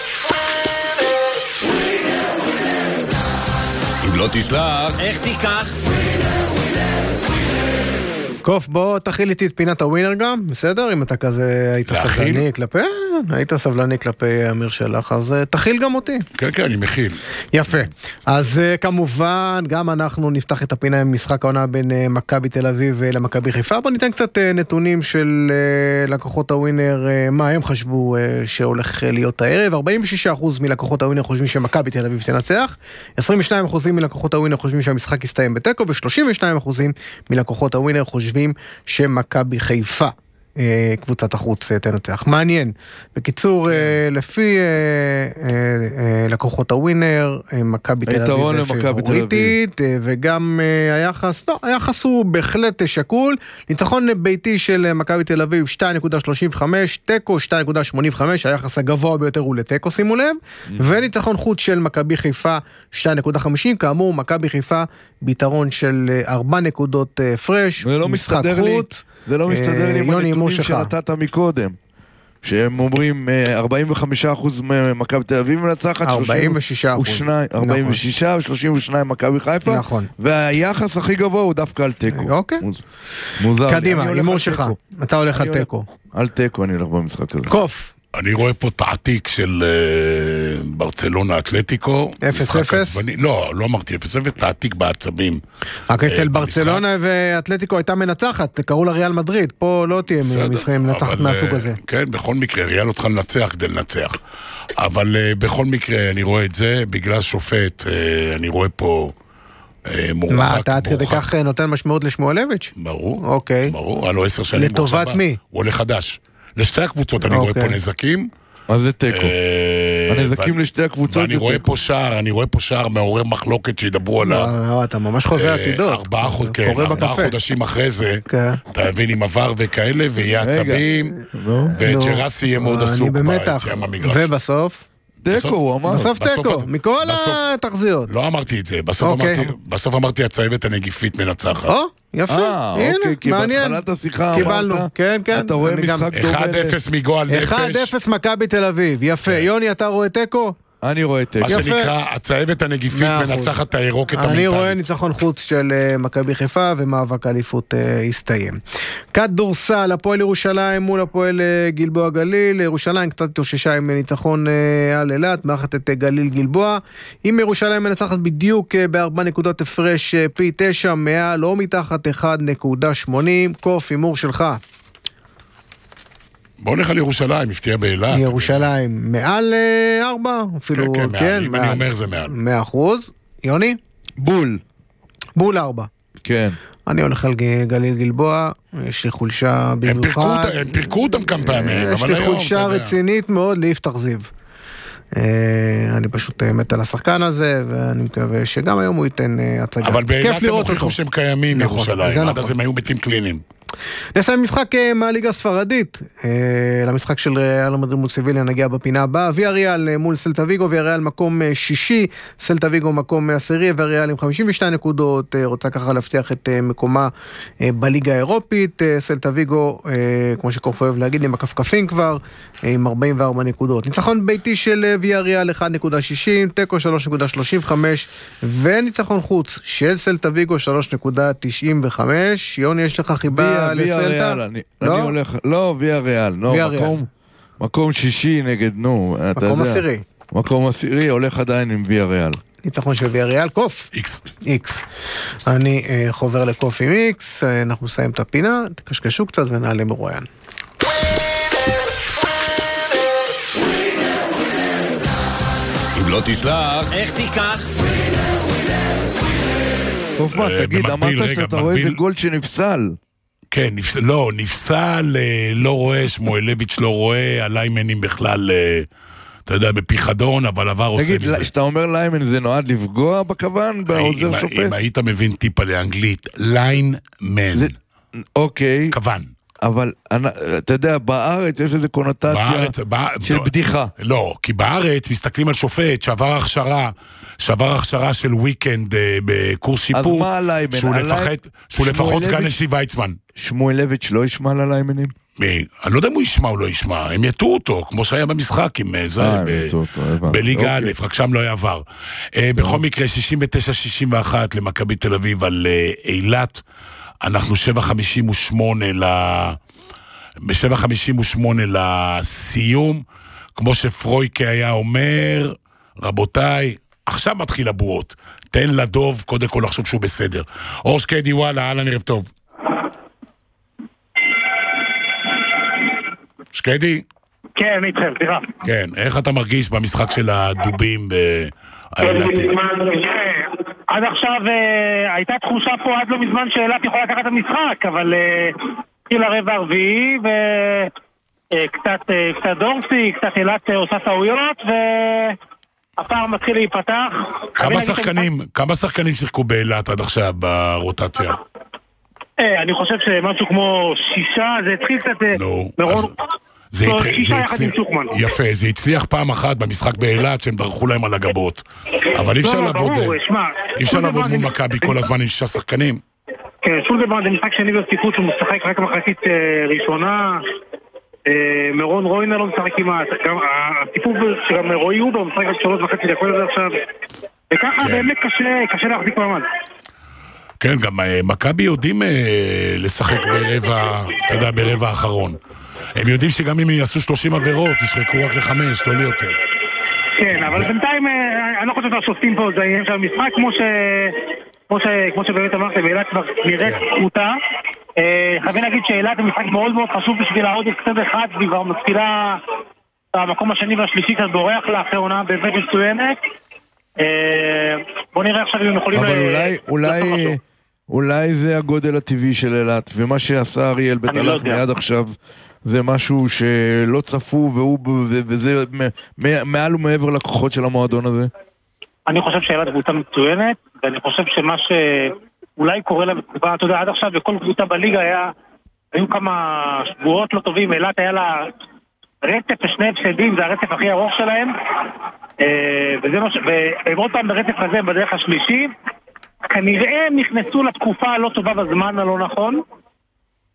אם לא תשלח, איך תיקח? קוף, בוא תכיל איתי את פינת הווינר גם, בסדר? אם אתה כזה היית סבלני כלפי, היית סבלני כלפי אמיר שלך, אז תכיל גם אותי. כן, כן, אני מכיל. יפה. אז כמובן, גם אנחנו נפתח את הפינה עם משחק העונה בין מכבי תל אביב למכבי חיפה. בוא ניתן קצת נתונים של לקוחות הווינר, מה הם חשבו שהולך להיות הערב. ארבעים ושישה אחוז מלקוחות הווינר חושבים שמכבי תל אביב תנצח, עשרים ושניים אחוז מלקוחות הווינר חושבים שהמשחק יסתיים בטקו, ו-שלושים ושניים אחוז מלקוחות הווינר חושבים שמכבי חיפה קבוצת החוץ תנצח. מעניין. בקיצור, לפי לקוחות הווינר, מכבי תל אביב פייבוריטית, וגם היחס, לא, היחס הוא בהחלט שקול. ניצחון ביתי של מכבי תל אביב שתיים נקודה שלושים וחמש, טקו שתיים נקודה שמונים וחמש, היחס הגבוה ביותר הוא לטקו, שימו לב, וניצחון חוץ של מכבי חיפה שתיים נקודה חמישים, כאמור מכבי חיפה ביתרון של ארבע נקודות פרש, משחק חוץ. זה לא מסתדר לי עם הנתונים שנתת מקודם, שהם אומרים ארבעים וחמישה אחוז מכבי תל אביב מנצחת, ארבעים ושישה אחוז, ארבעים ושישה ו-שלושים ושניים מכבי חיפה, נכון. והיחס הכי גבוה הוא דווקא על טקו. אוקיי. מוזר. קדימה, הימור שלך. אתה הולך על טקו. על טקו אני הולך במשחק הזה. קוף. אני רואה פה תעתיק של ברצלונה אתלטיקו. אפס אפס? לא, לא אמרתי אפס אפס, תעתיק בעצבים. רק אצל ברצלונה ואתלטיקו הייתה מנצחת, קראו לה ריאל מדריד, פה לא תהיה משחקים מנצחת מהסוג הזה. כן, בכל מקרה, ריאל לא צריכה לנצח כדי לנצח. אבל בכל מקרה אני רואה את זה, בגלל שופט, אני רואה פה מורחק. מה, אתה עד כדי כך נותן משמעות לשמואלביץ'? ברור. אוקיי. ברור, הלוא עשר שנים. לטובת מי? הוא עולה חדש. לשתי הקבוצות אני רואה פה נזקים. מה זה טקו? הנזקים לשתי הקבוצות. ואני רואה פה שער, אני רואה פה שער מעורר מחלוקת שידברו עליו. אתה ממש חוזה עתידות. ארבעה חודשים אחרי זה, אתה מבין עם עבר וכאלה, ויהיה עצבים, וג'רסי יהיה מאוד עסוק ביציאה מהמגרש. ובסוף? טקו, הוא אמר. בסוף טקו, מכל התחזיות. לא אמרתי את זה, בסוף אמרתי הצהבת הנגיפית מנצחת. או, יפה, הנה, מעניין. בהתחלת השיחה קיבלנו, כן, כן. אתה רואה משחק דומה. אחד אפס מגועל נפש. אחד אפס מכבי תל אביב, יפה. יוני, אתה רואה טקו? אני רואה טקס. מה שנקרא, הצהבת הנגיפית מנצחת את הירוקת המנטלית. אני רואה ניצחון חוץ של מכבי חיפה, ומאבק האליפות הסתיים. כדורסל, הפועל ירושלים מול הפועל גלבוע גליל. ירושלים קצת תוששה עם ניצחון על אילת, מארחת את גליל גלבוע. אם ירושלים מנצחת בדיוק בארבע נקודות הפרש פי תשע, מעל או מתחת אחד נקודה שמונים. קוף, הימור שלך. בוא נלך על ירושלים, הפתיע באילת. ירושלים מעל ארבע, אפילו, כן, כן, מעל, אם אני אומר זה מעל. מאה אחוז. יוני? בול. בול ארבע. כן. אני הולך על גליל גלבוע, יש לי חולשה במיוחד. הם פירקו אותם כמה פעמים, יש לי חולשה רצינית מאוד ליפתח זיו. אני פשוט מת על השחקן הזה, ואני מקווה שגם היום הוא ייתן הצגה. אבל באילת הם הוכיחו שהם קיימים ירושלים, עד אז הם היו מתים קליניים. נסיים משחק מהליגה הספרדית, למשחק של ריאל מדריד מול סביליה נגיע בפינה הבאה. ויאריאל מול סלטה ויגו, ויאריאל מקום שישי, סלטה ויגו מקום עשירי, ויאריאל עם חמישים ושתיים נקודות, רוצה ככה להבטיח את מקומה בליגה האירופית. סלטה ויגו, כמו שקורף אוהב להגיד, עם הכפכפים כבר, עם ארבעים וארבע נקודות. ניצחון ביתי של ויאריאל אחד נקודה שישים, טקו שלוש נקודה שלושים וחמש, וניצחון חוץ של סלטה ויגו שלוש נקודה תשעים וחמש. יוני, יש לך חיבה לסלטה? אני הולך, לא, ויאריאל, נו, מקום, מקום שישי נגד, נו, מקום עשירי. מקום עשירי, הולך עדיין עם ויאריאל. ניצחון של ויאריאל, קוף. איקס. איקס. אני uh, חובר לקוף עם איקס, uh, אנחנו נסיים את הפינה, תקשקשו קצת ונעלה מרואיין. אם לא תשלח, איך תיקח? קופמן, תגיד, אמרת שאתה רואה איזה גול שנפסל. כן, לא, נפסל, לא רואה, שמואלביץ' לא רואה, הליימנים בכלל, אתה יודע, בפיקדון, אבל עבר עושה מזה. תגיד, שאתה אומר ליימן, זה נועד לפגוע בכוון, בעוזר שופט? אם היית מבין טיפה לאנגלית, ליינמן. אוקיי. כוון. אבל אתה יודע, בארץ יש איזו קונוטציה של בדיחה. לא, כי בארץ מסתכלים על שופט שעבר הכשרה, שעבר הכשרה של וויקנד בקורס שיפור. אז מה עליי? שהוא לפחות סגן נשיא ויצמן. שמואלביץ' לא ישמע על הליימנים? אני לא יודע אם הוא ישמע או לא ישמע, הם יתו אותו, כמו שהיה במשחק עם זה, בליגה א', רק שם לא יעבר. בכל מקרה, שישים ותשע שישים ואחת למכבי תל אביב על אילת, אנחנו שבע חמישים ושמונה ל... ב-שבע חמישים ושמונה לסיום, כמו שפרויקה היה אומר, רבותיי, עכשיו מתחיל הבועות, תן לדוב קודם כל לחשוב שהוא בסדר. אור שקדי, וואלה, אהלן, ערב טוב. שקדי? כן, איתכם, סליחה. כן, איך אתה מרגיש במשחק של הדובים באילתים? עד עכשיו הייתה תחושה פה עד לא מזמן שאילת יכולה לקחת את המשחק, אבל התחיל הרבע הרביעי וקצת דורסי, קצת אילת עושה טעויות והפער מתחיל להיפתח. כמה שחקנים, כמה שחקנים שיחקו באילת עד עכשיו ברוטציה? אני חושב שמשהו כמו שישה, זה התחיל קצת מרון... זה הצליח, יפה, זה הצליח פעם אחת במשחק באילת שהם דרכו להם על הגבות, אבל אי אפשר לעבוד אי אפשר לעבוד מול מכבי כל הזמן עם שישה שחקנים. כן, שול דבר זה משחק שני ברציפות שהוא משחק רק מחצית ראשונה, מרון רוינה לא משחק כמעט, הסיפור שגם רועי יהודה משחק רק שלוש וחצי דקות הזה עכשיו, וככה באמת קשה להחזיק מעמד. כן, גם מכבי יודעים לשחק ברבע, אתה יודע, ברבע האחרון. הם יודעים שגם אם יעשו שלושים עבירות, ישרקו רק לחמש, לא ליותר. כן, אבל בינתיים, אני לא חושב שהשופטים פה זה העניין של המשחק, כמו שבאמת אמרתם, אילת כבר נראית פרוטה. חייבים להגיד שאילת זה משחק מאוד מאוד חשוב בשביל העוד קצת אחד, והיא כבר מתחילה המקום השני והשלישי קצת בורח לאחרי עונה באמת מצוינת. בוא נראה עכשיו אם הם יכולים... אבל אולי, אולי, אולי זה הגודל הטבעי של אילת, ומה שעשה אריאל בטלח מיד עכשיו, זה משהו שלא צפו, והוא, וזה מעל ומעבר לכוחות של המועדון הזה. אני חושב שאילת קבוצה מצוינת, ואני חושב שמה שאולי קורה לה בתקופה, אתה יודע, עד עכשיו בכל קבוצה בליגה היה, היו כמה שבועות לא טובים, אילת היה לה רצף ושני הפסדים, זה הרצף הכי ארוך שלהם, וזה מה ש... והם עוד פעם ברצף הזה בדרך השלישי, כנראה הם נכנסו לתקופה הלא טובה בזמן הלא נכון,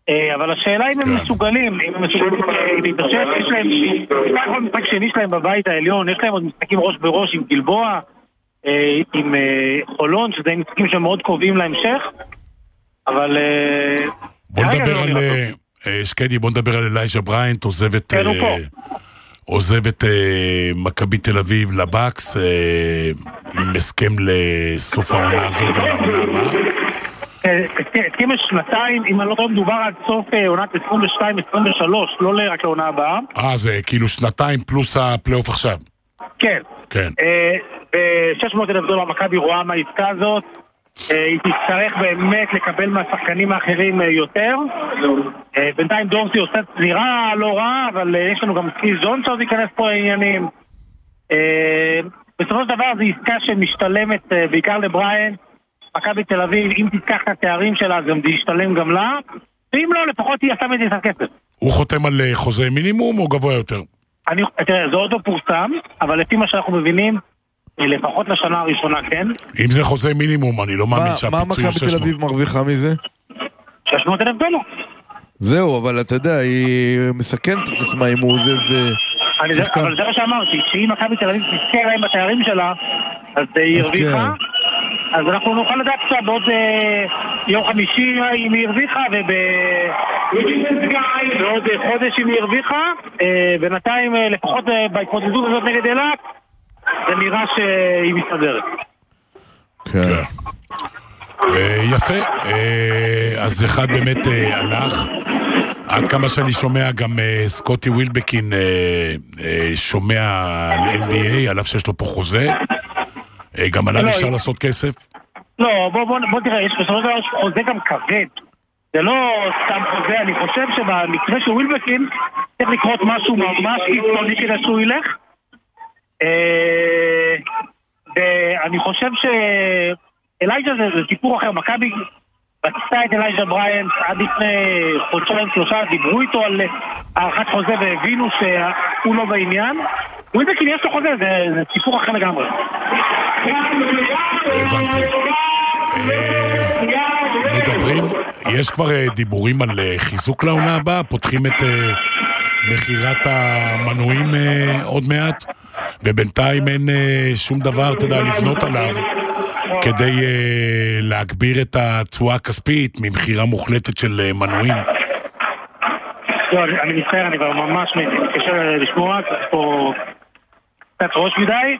אבל השאלה אם הם מסוגלים, אם הם מסוגלים להתאושש, יש להם, כל משחק שני שלהם בבית העליון, יש להם עוד משחקים ראש בראש עם גלבוע, עם חולון, שזה משחקים שמאוד קובעים להמשך, אבל... בוא נדבר על... שקדי, בוא נדבר על אלייג'ה בריינט, עוזב את... עוזב את מכבי תל אביב לבקס, עם הסכם לסוף העונה הזאת ולעונה הבאה. הסכם שנתיים, אם אני לא טועה, מדובר עד סוף עונת עשרים ושתיים עשרים ושלוש, לא רק לעונה הבאה. אה, זה כאילו שנתיים פלוס הפלייאוף עכשיו. כן. כן. ב-שש מאות אלף דולר מכבי רואה מהעסקה הזאת, היא תצטרך באמת לקבל מהשחקנים האחרים יותר. בינתיים דורסי עושה נראה לא רע, אבל יש לנו גם סקיז זון שעוד ייכנס פה העניינים. בסופו של דבר זו עסקה שמשתלמת בעיקר לבריין. מכבי תל אביב, אם תיקח את התארים שלה, גם זה ישתלם גם לה, ואם לא, לפחות היא עשה מדינת כסף. הוא חותם על חוזה מינימום או גבוה יותר? אני, תראה, זה עוד לא פורסם, אבל לפי מה שאנחנו מבינים, לפחות לשנה הראשונה, כן? אם זה חוזה מינימום, אני לא מאמין שהפיצוי הוא שש מאות. מה מכבי תל אביב מרוויחה מזה? שש מאות אלף דולר. זהו, אבל אתה יודע, היא מסכנת את עצמה אם הוא עוזב שחקן. אבל זה מה שאמרתי, שאם מכבי תל אביב תזכה להם בתארים שלה, אז היא הרוויחה. אז אנחנו נוכל לדעת קצת בעוד יום חמישי אם היא הרוויחה ובעוד חודש אם היא הרוויחה. בינתיים לפחות בהתמודדות הזאת נגד אילת זה נראה שהיא מסתדרת. כן. יפה. אז אחד באמת הלך. עד כמה שאני שומע גם סקוטי ווילבקין שומע על אן בי איי, עליו שיש לו פה חוזה. גם עליו אפשר לעשות כסף? לא, בוא, בוא, בוא תראה, יש בסופו של דבר חוזה גם כבד. זה לא סתם חוזה, אני חושב שבמקרה של ווילבקין צריך לקרות משהו ממש קיצוני כדי שהוא ילך. ואני חושב שאלייג'ה זה, זה סיפור אחר. מכבי בצתה את אלייג'ה בריינט עד לפני חודשיים שלושה, דיברו איתו על הערכת חוזה והבינו שהוא לא בעניין. ווילבקין יש לו חוזה, זה, זה סיפור אחר לגמרי. הבנתי. מדברים, יש כבר דיבורים על חיזוק לעונה הבאה, פותחים את מחירת המנויים עוד מעט, ובינתיים אין שום דבר, אתה יודע, לבנות עליו, כדי להגביר את התשואה הכספית ממחירה מוחלטת של מנויים. לא, אני מצטער, אני כבר ממש מתקשר לשמוע, צריך פה קצת ראש מדי.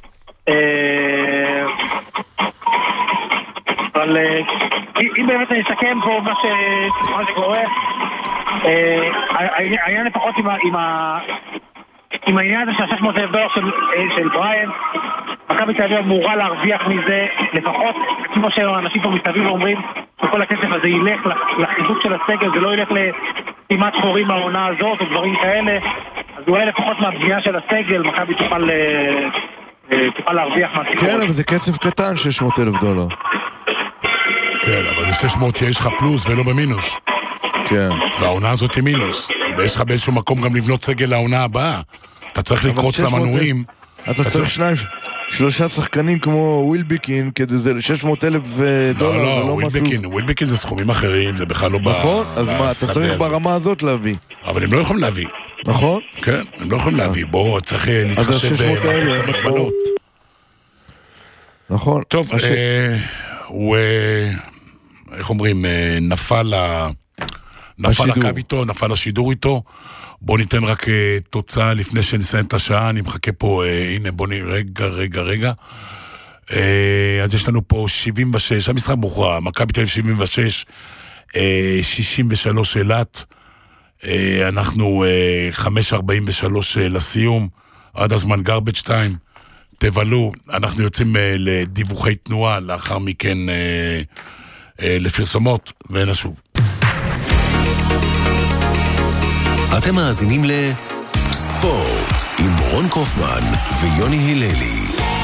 אבל אם באמת אני אסכם פה מה שקורה, העניין לפחות עם העניין הזה של שש מאות אלף דולר של בריין, מכבי תל אביב אמורה להרוויח מזה לפחות, כמו שאנשים פה מסביב אומרים, וכל הכסף הזה ילך לחיזוק של הסגל, זה לא ילך לשימת חורים מהעונה הזאת או דברים כאלה, אז אולי לפחות מהבנייה של הסגל מכבי תוכל תוכל להרוויח מהסיפור. כן, אבל זה כסף קטן, שש מאות אלף דולר. כן, אבל זה שש מאות שיש לך פלוס ולא במינוס. כן. והעונה הזאת היא מינוס. ויש לך באיזשהו מקום גם לבנות סגל לעונה הבאה. אתה צריך לקרוץ למנויים. אתה צריך שניים, שלושה שחקנים כמו ווילבקין, כדי זה שש מאות אלף דולר. לא, לא, ווילבקין, ווילבקין זה סכומים אחרים, זה בכלל לא... נכון, אז מה, אתה צריך ברמה הזאת להביא. אבל הם לא יכולים להביא. נכון? כן, הם לא יכולים להביא. בואו, צריך להתחשב במעטפת המגבלות. נכון. טוב, הוא, איך אומרים, נפל נפל הקו איתו, נפל השידור איתו. בואו ניתן רק תוצאה לפני שנסיים את השעה. אני מחכה פה, הנה בואו נראה, רגע, רגע, רגע. אז יש לנו פה שבעים ושש, המשחק מוכרע, מכבי תל אביב שבעים ושש, שישים ושלוש אילת. אנחנו חמש ארבעים ושלוש לסיום, עד הזמן גרבג' שתיים, תבלו, אנחנו יוצאים לדיווחי תנועה, לאחר מכן לפרסומות, ונשוב. אתם מאזינים לספורט עם רון קופמן ויוני היללי.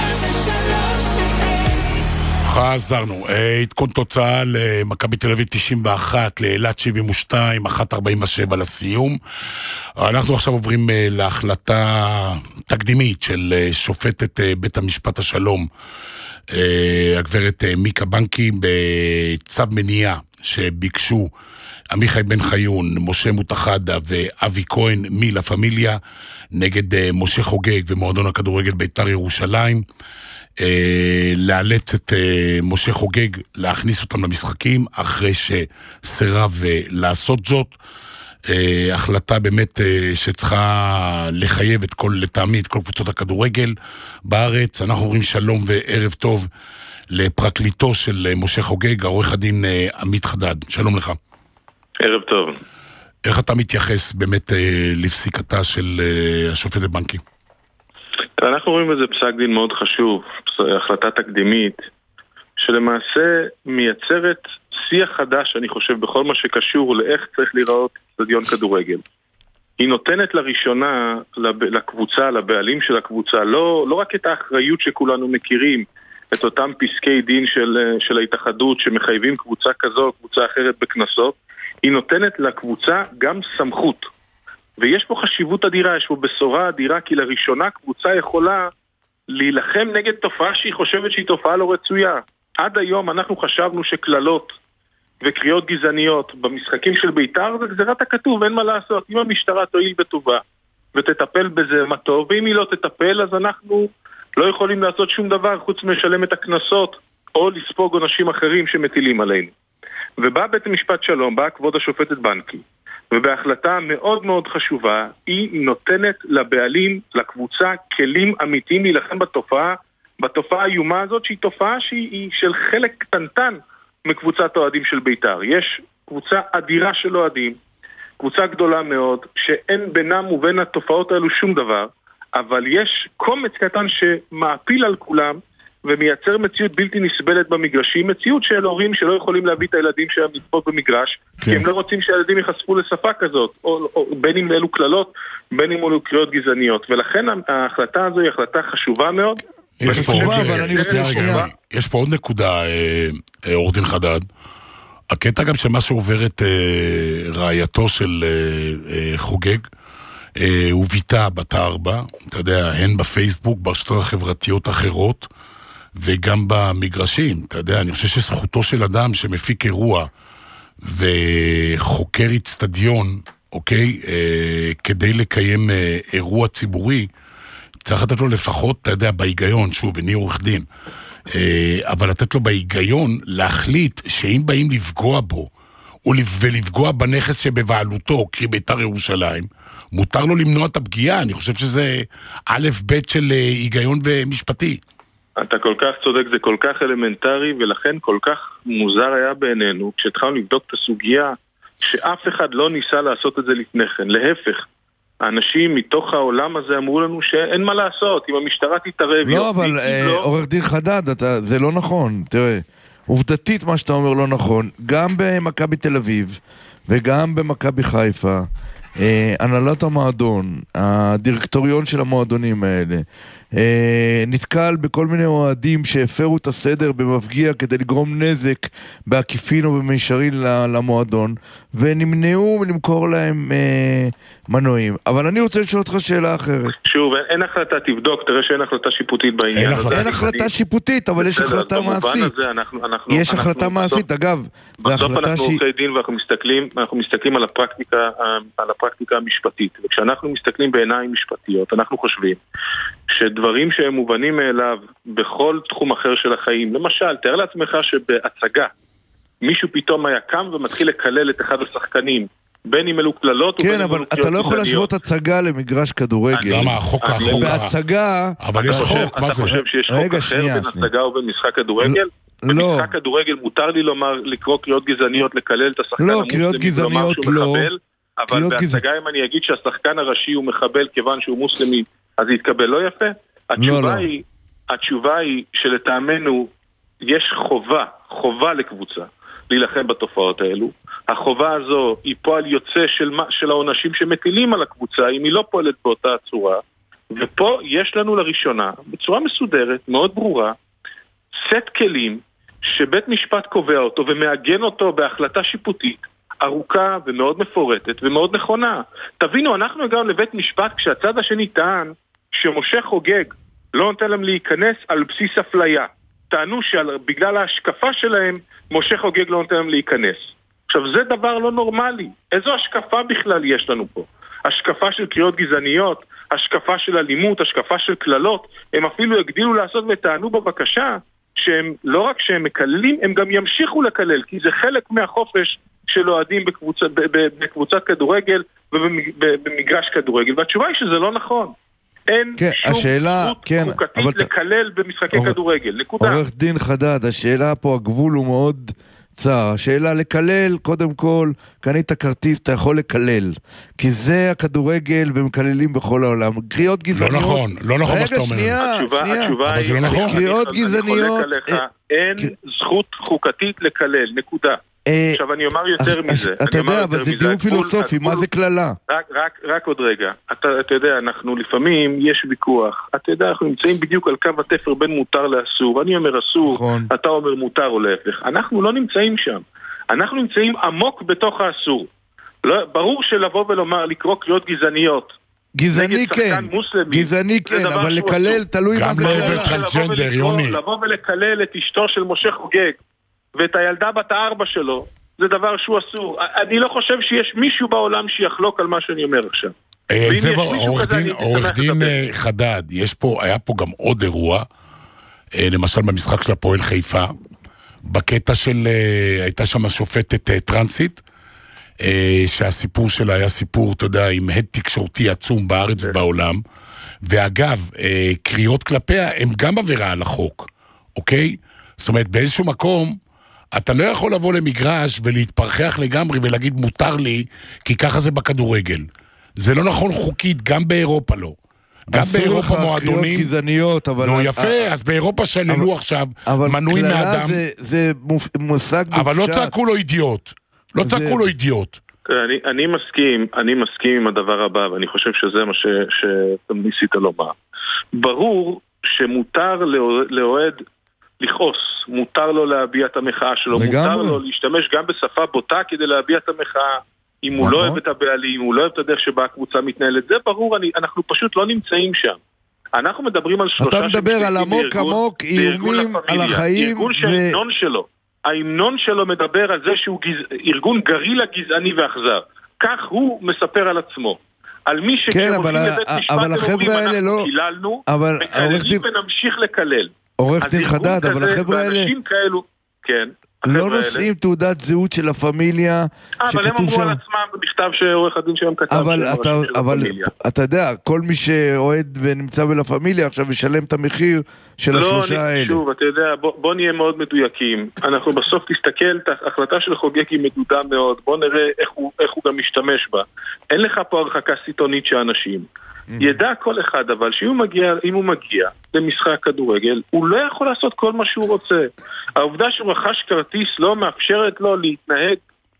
חזרנו, עדכון תוצאה למכבי תל אביב תשעים ואחת, לאילת שבעים ושתיים, אחת ארבעים ושבע לסיום. אנחנו עכשיו עוברים להחלטה תקדימית של שופטת בית המשפט השלום, הגברת מיקה בנקי, בצו מניעה שביקשו עמיחי בן חיון, משה מותחדה ואבי כהן מלה פמיליה, נגד uh, משה חוגג ומועדון הכדורגל בית"ר ירושלים, uh, לאלץ את uh, משה חוגג להכניס אותם למשחקים, אחרי שסירב uh, לעשות זאת. Uh, החלטה באמת uh, שצריכה לחייב את כל, לטעמי, את כל קבוצות הכדורגל בארץ. אנחנו אומרים שלום וערב טוב לפרקליטו של uh, משה חוגג, העורך הדין uh, עמית חדד. שלום לך. ערב טוב. איך אתה מתייחס באמת אה, לפסיקתה של אה, השופטת בנקי? אנחנו רואים בזה פסק דין מאוד חשוב, החלטה תקדימית, שלמעשה מייצרת שיח חדש, אני חושב, בכל מה שקשור לאיך צריך להיראות סטדיון כדורגל. היא נותנת לראשונה לקבוצה, לבעלים של הקבוצה, לא, לא רק את האחריות שכולנו מכירים, את אותם פסקי דין של, של ההתאחדות שמחייבים קבוצה כזו, קבוצה אחרת בכנסות, היא נותנת לקבוצה גם סמכות. ויש פה חשיבות אדירה, יש פה בשורה אדירה, כי לראשונה קבוצה יכולה להילחם נגד תופעה שהיא חושבת שהיא תופעה לא רצויה. עד היום אנחנו חשבנו שכללות וקריאות גזעניות במשחקים של בית"ר זה גזירת הכתוב, אין מה לעשות. אם המשטרה תועיל בטובה ותטפל בזה מה טוב, ואם היא לא תטפל אז אנחנו לא יכולים לעשות שום דבר חוץ משלם את הכנסות או לספוג אנשים אחרים שמטילים עלינו. ובא בית המשפט שלום, בא כבוד השופטת בנקי, ובהחלטה מאוד מאוד חשובה, היא נותנת לבעלים, לקבוצה, כלים אמיתיים להילחם בתופעה, בתופעה האיומה הזאת, שהיא תופעה שהיא של חלק קטנטן מקבוצת אוהדים של בית"ר. יש קבוצה אדירה של אוהדים, קבוצה גדולה מאוד, שאין בינם ובין התופעות האלו שום דבר, אבל יש קומץ קטן שמעפיל על כולם, ומייצר מציאות בלתי נסבלת במגרשים, מציאות של הורים שלא יכולים להביא את הילדים שלהם לצפות במגרש, כן. כי הם לא רוצים שהילדים יחשפו לשפה כזאת, או, או בין אם אלו כללות, בין אם אלו קריאות גזעניות, ולכן ההחלטה הזו היא החלטה חשובה מאוד. יש פה, עוד, רגע, יש פה עוד נקודה, עורך דין חדד, הקטע גם שמה שעוברת רעייתו של חוגג, הוא ביטה בת ארבע, אתה יודע, הן בפייסבוק, ברשתות החברתיות אחרות, וגם במגרשים, אתה יודע, אני חושב שזכותו של אדם שמפיק אירוע וחוקר אצטדיון, אוקיי, אה, כדי לקיים אה, אירוע ציבורי, צריך לתת לו לפחות, אתה יודע, בהיגיון, שוב, אני עורך דין, אה, אבל לתת לו בהיגיון להחליט שאם באים לפגוע בו, ולפגוע בנכס שבבעלותו, קרי בית"ר ירושלים, מותר לו למנוע את הפגיעה. אני חושב שזה א' ב' של היגיון ומשפטי. אתה כל כך צודק, זה כל כך אלמנטרי, ולכן כל כך מוזר היה בעינינו, כשהתחלנו לבדוק את הסוגיה, שאף אחד לא ניסה לעשות את זה לפני כן. להפך, האנשים מתוך העולם הזה אמרו לנו שאין מה לעשות, אם המשטרה תתערב... לא, אבל עורך דין חדד, זה לא נכון, תראה. עובדתית מה שאתה אומר לא נכון, גם במכבי תל אביב וגם במכבי חיפה, אה, הנהלת המועדון, הדירקטוריון של המועדונים האלה, אה, נתקל בכל מיני אוהדים שהפרו את הסדר במפגיע כדי לגרום נזק בעקיפין או במישרין למועדון, ונמנעו למכור להם אה, מנועים. אבל אני רוצה לשאול אותך שאלה אחרת. שוב, אין החלטה, תבדוק, תראה שאין החלטה שיפוטית בעניין. אין החלטה שיפוטית, אבל יש החלטה מעשית. יש החלטה מעשית, אגב. בסוף אנחנו עורכי דין ואנחנו מסתכלים, אנחנו מסתכלים על הפרקטיקה, על הפרקטיקה המשפטית. וכשאנחנו מסתכלים בעיניים משפטיות, אנחנו חושבים שדברים שהם מובנים מאליו בכל תחום אחר של החיים, למשל, תאר לעצמך שבהצגה מישהו פתאום היה קם ומתחיל לקלל את אחד השחקנים, בין אם אלו כללות... כן, אבל אתה לא יכול להשוות הצגה למגרש כדורגל. למה? החוק, החוק... בהצגה... אבל יש חוק, מה זה? אתה חושב שיש חוק אחר בין הצגה או בין משחק כדורגל? במשחק כדורגל מותר לי לומר, לקרוא קריאות גזעניות, לקלל את השחקן המוסלמי, לומר שהוא מחבל, אבל בהצגה אם אני אגיד שהשחקן הראשי הוא מחבל כיוון שהוא מוסלמי, אז יתקבל לא יפה? התשובה היא, התשובה היא שלטעמנו יש חובה, חובה לקבוצה להילחם בתופעות האלו. החובה הזו היא פועל יוצא של, של העונשים שמטילים על הקבוצה, אם היא לא פועלת באותה צורה. ופה יש לנו לראשונה, בצורה מסודרת, מאוד ברורה, סט כלים שבית משפט קובע אותו ומעגן אותו בהחלטה שיפוטית ארוכה ומאוד מפורטת ומאוד נכונה. תבינו, אנחנו הגענו לבית משפט כשהצד השני טען שמשה חוגג לא נותן להם להיכנס על בסיס אפליה. טענו שבגלל ההשקפה שלהם משה חוגג לא נותן להם להיכנס. עכשיו, זה דבר לא נורמלי. איזו השקפה בכלל יש לנו פה? השקפה של קריאות גזעניות, השקפה של אלימות, השקפה של כללות. הם אפילו הגדילו לעשות וטענו בבקשה שהם, לא רק שהם מקללים, הם גם ימשיכו לקלל, כי זה חלק מהחופש של אוהדים בקבוצת, בקבוצת כדורגל ובמגרש כדורגל. והתשובה היא שזה לא נכון. אין כן, שום השאלה, זכות כן, חוקתית אבל... לקלל במשחקי עורך, כדורגל. נקודה. עורך דין חדד, השאלה פה, הגבול הוא מאוד צר. השאלה לקלל, קודם כל, קנית כרטיס, אתה יכול לקלל. כי זה הכדורגל ומקללים בכל העולם. קריאות גזעניות... לא נכון, לא נכון מה שאתה אומר. רגע, שנייה, שנייה. אבל זה לא נכון. קריאות גזעניות... אין זכות חוקתית לקלל, נקודה. עכשיו אני אומר יותר מזה. אתה יודע, אבל זה דיון פילוסופי, מה זה כללה? רק עוד רגע. אתה יודע, אנחנו לפעמים, יש ויכוח. אתה יודע, אנחנו נמצאים בדיוק על קו התפר בין מותר לאסור. אני אומר אסור, אתה אומר מותר או להפך. אנחנו לא נמצאים שם. אנחנו נמצאים עמוק בתוך האסור. ברור שלבוא ולומר, לקרוא קריאות גזעניות. גזעני כן, גזעני כן, אבל לקלל תלוי מה זה כללה. לבוא ולקלל את אשתו של משה חוגג ואת הילדה בת הארבע שלו, זה דבר שהוא אסור. אני לא חושב שיש מישהו בעולם שיחלוק על מה שאני אומר עכשיו. זה עורך דין חדד, היה פה גם עוד אירוע, למשל במשחק של הפועל חיפה, בקטע של, הייתה שם שופטת טרנסית, שהסיפור שלה היה סיפור, אתה יודע, עם הד תקשורתי עצום בארץ ובעולם, ואגב, קריאות כלפיה הם גם עבירה על החוק, אוקיי? זאת אומרת, באיזשהו מקום, אתה לא יכול לבוא למגרש ולהתפרחח לגמרי ולהגיד מותר לי, כי ככה זה בכדורגל. זה לא נכון חוקית, גם באירופה לא. גם באירופה מועדונים... גזעניות, אבל... לא, יפה, אז באירופה שללו עכשיו מנוי מאדם... זה מושג מופשט. אבל לא צעקו לו אידיוט. לא צעקו לו אידיוט. אני, אני מסכים, אני מסכים עם הדבר הבא, ואני חושב שזה מה שאתה ניסית לומר. ברור שמותר לאוהד לכעוס, מותר לו להביע את המחאה שלו, מותר לו להשתמש גם בשפה בוטה כדי להביע את המחאה, אם הוא לא אוהב את הבעלים, הוא לא אוהב את הדרך שבה הקבוצה מתנהלת, זה ברור, אני, אנחנו פשוט לא נמצאים שם. אנחנו מדברים על שלושה... אתה מדבר על עמוק עמוק, איומים על החיים, ארגון שההמנון שלו, ההמנון שלו מדבר על זה שהוא גז... ארגון גרילה גזעני ואכזר. כך הוא מספר על עצמו. על מי שכשהולכים לבית משפט הם אומרים, אנחנו קיללנו, מקללים ונמשיך לקלל. עורך דין חדד, אבל החבר'ה האלה... כן. לא נושאים תעודת זהות של הפמיליה. אבל הם אמרו על עצמם במכתב שעורך הדין שהם כתב. אבל אתה יודע, כל מי שאוהד ונמצא בלפמיליה עכשיו ישלם את המחיר של השלושה האלה. לא, שוב, אתה יודע, בוא נהיה מאוד מדויקים. אנחנו בסוף תסתכל, ההחלטה של חוגג היא מדודה מאוד. בוא נראה איך הוא גם משתמש בה. אין לך פה הרחקה סיטונית של אנשים. ידע כל אחד, אבל שאם מגיע, אם הוא מגיע למשחק כדורגל, הוא לא יכול לעשות כל מה שהוא רוצה. העובדה שהוא רכש כרטיס לא מאפשרת לו להתנהג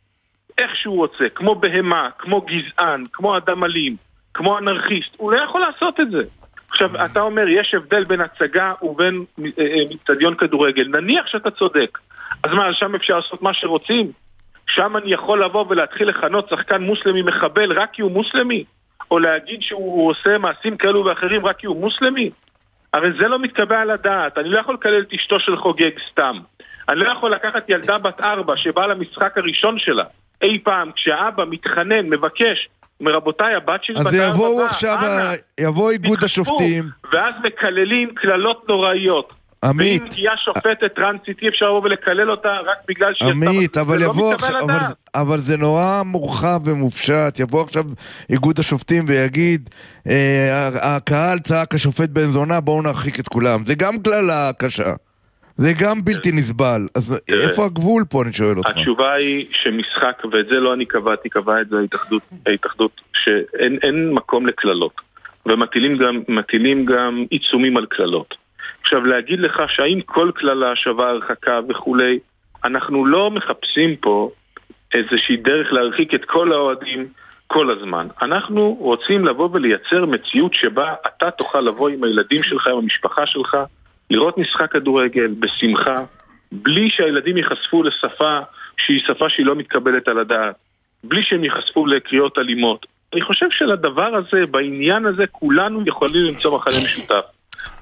איך שהוא רוצה, כמו בהמה, כמו גזען, כמו אדם אלים, כמו אנרכיסט. הוא לא יכול לעשות את זה. עכשיו, אתה אומר, יש הבדל בין הצגה ובין אצטדיון כדורגל. נניח שאתה צודק. אז מה, שם אפשר לעשות מה שרוצים? שם אני יכול לבוא ולהתחיל לחנות שחקן מוסלמי מחבל רק כי הוא מוסלמי? או להגיד שהוא עושה מעשים כאלו ואחרים רק כי הוא מוסלמי? הרי זה לא מתקבע על הדעת. אני לא יכול לקלל את אשתו של חוגג סתם. אני לא יכול לקחת ילדה בת ארבע שבאה למשחק הראשון שלה אי פעם, כשהאבא מתחנן, מבקש, מרבותיי, הבת שלי בת ארבע, אז יבואו עכשיו, יבוא איגוד השופטים, ואז מקללים כללות נוראיות. עמית, ואם תהיה שופטת טרנסית, אי אפשר לבוא ולקלל אותה רק בגלל שהיא... עמית, אבל יבוא עכשיו, אבל, אבל זה נורא מורחב ומופשט. יבוא עכשיו איגוד השופטים ויגיד, אה, הקהל צעק השופט בן זונה, בואו נרחיק את כולם. זה גם כללה קשה. זה גם בלתי נסבל. אז איפה הגבול פה, אני שואל אותך? התשובה היא שמשחק, ואת זה לא אני קבעתי, קבע את זה ההתאחדות, ההתאחדות שאין אין מקום לכללות. ומטילים גם, מטילים גם עיצומים על כללות. עכשיו, להגיד לך שהאם כל כללה שווה הרחקה וכולי, אנחנו לא מחפשים פה איזושהי דרך להרחיק את כל האוהדים כל הזמן. אנחנו רוצים לבוא ולייצר מציאות שבה אתה תוכל לבוא עם הילדים שלך, עם המשפחה שלך, לראות משחק כדורגל בשמחה, בלי שהילדים ייחשפו לשפה שהיא שפה שהיא לא מתקבלת על הדעת, בלי שהם ייחשפו לקריאות אלימות. אני חושב שלדבר הזה, בעניין הזה, כולנו יכולים למצוא מחנה משותף.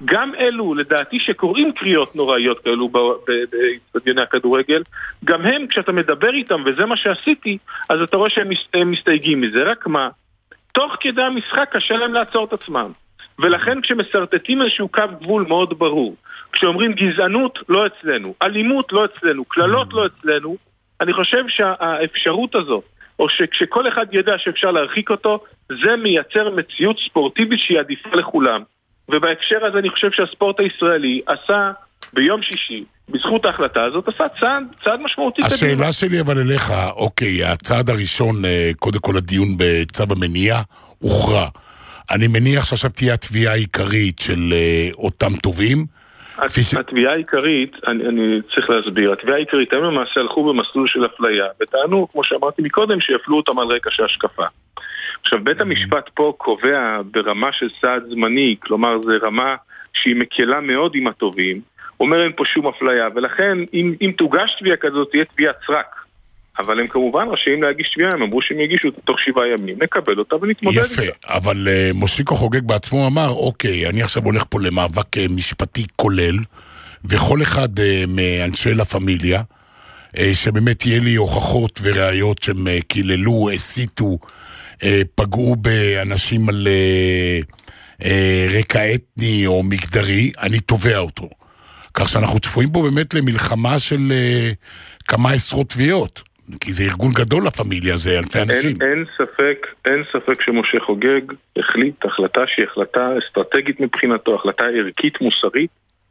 גם אלו, לדעתי, שקוראים קריאות נוראיות כאלו באצטדיוני הכדורגל, גם הם, כשאתה מדבר איתם, וזה מה שעשיתי, אז אתה רואה שהם מסתייגים מזה. רק מה? תוך כדי המשחק קשה להם לעצור את עצמם. ולכן כשמסרטטים איזשהו קו גבול מאוד ברור, כשאומרים גזענות לא אצלנו, אלימות לא אצלנו, כללות לא אצלנו, אני חושב שהאפשרות הזו, או שכשכל אחד ידע שאפשר להרחיק אותו, זה מייצר מציאות ספורטיבית שהיא עדיפה לכולם. ובהקשר הזה אני חושב שהספורט הישראלי עשה ביום שישי, בזכות ההחלטה הזאת, עשה צעד, צעד משמעותי. השאלה קדימה. שלי אבל אליך, אוקיי, הצעד הראשון, קודם כל הדיון בצו המניעה, הוכרע. אני מניח שעכשיו תהיה התביעה העיקרית של אותם טובים. התביעה העיקרית, אני, אני צריך להסביר, התביעה העיקרית, הם למעשה הלכו במסלול של אפליה, וטענו, כמו שאמרתי מקודם, שיפלו אותם על רקע של השקפה. עכשיו, בית המשפט פה קובע ברמה של סעד זמני, כלומר, זה רמה שהיא מקלה מאוד עם הטובים, אומר אין פה שום אפליה, ולכן, אם, אם תוגש תביעה כזאת, תהיה תביעת סרק. אבל הם כמובן רשאים להגיש תביעה, הם אמרו שהם יגישו אותה תוך שבעה ימים, נקבל אותה ונתמודד איתה. יפה, אבל uh, מושיקו חוגג בעצמו אמר, אוקיי, אני עכשיו הולך פה למאבק uh, משפטי כולל, וכל אחד uh, מאנשי לה פמיליה, uh, שבאמת יהיה לי הוכחות וראיות שהם uh, קיללו, הסיתו, uh, פגעו באנשים על uh, uh, רקע אתני או מגדרי, אני תובע אותו. כך שאנחנו צפויים פה באמת למלחמה של uh, כמה עשרות תביעות. כי זה ארגון גדול לפמיליה, זה אלפי אנשים. אין, אין ספק, אין ספק שמשה חוגג החליט החלטה שהיא החלטה אסטרטגית מבחינתו, החלטה ערכית מוסרית,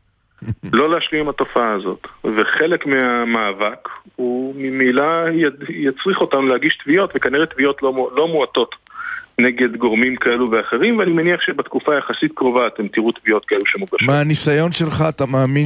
לא להשלים התופעה הזאת. וחלק מהמאבק הוא ממילא יצריך אותנו להגיש תביעות, וכנראה תביעות לא, לא מועטות נגד גורמים כאלו ואחרים, ואני מניח שבתקופה יחסית קרובה אתם תראו תביעות כאלו שמוגשות. מה הניסיון שלך, אתה מאמין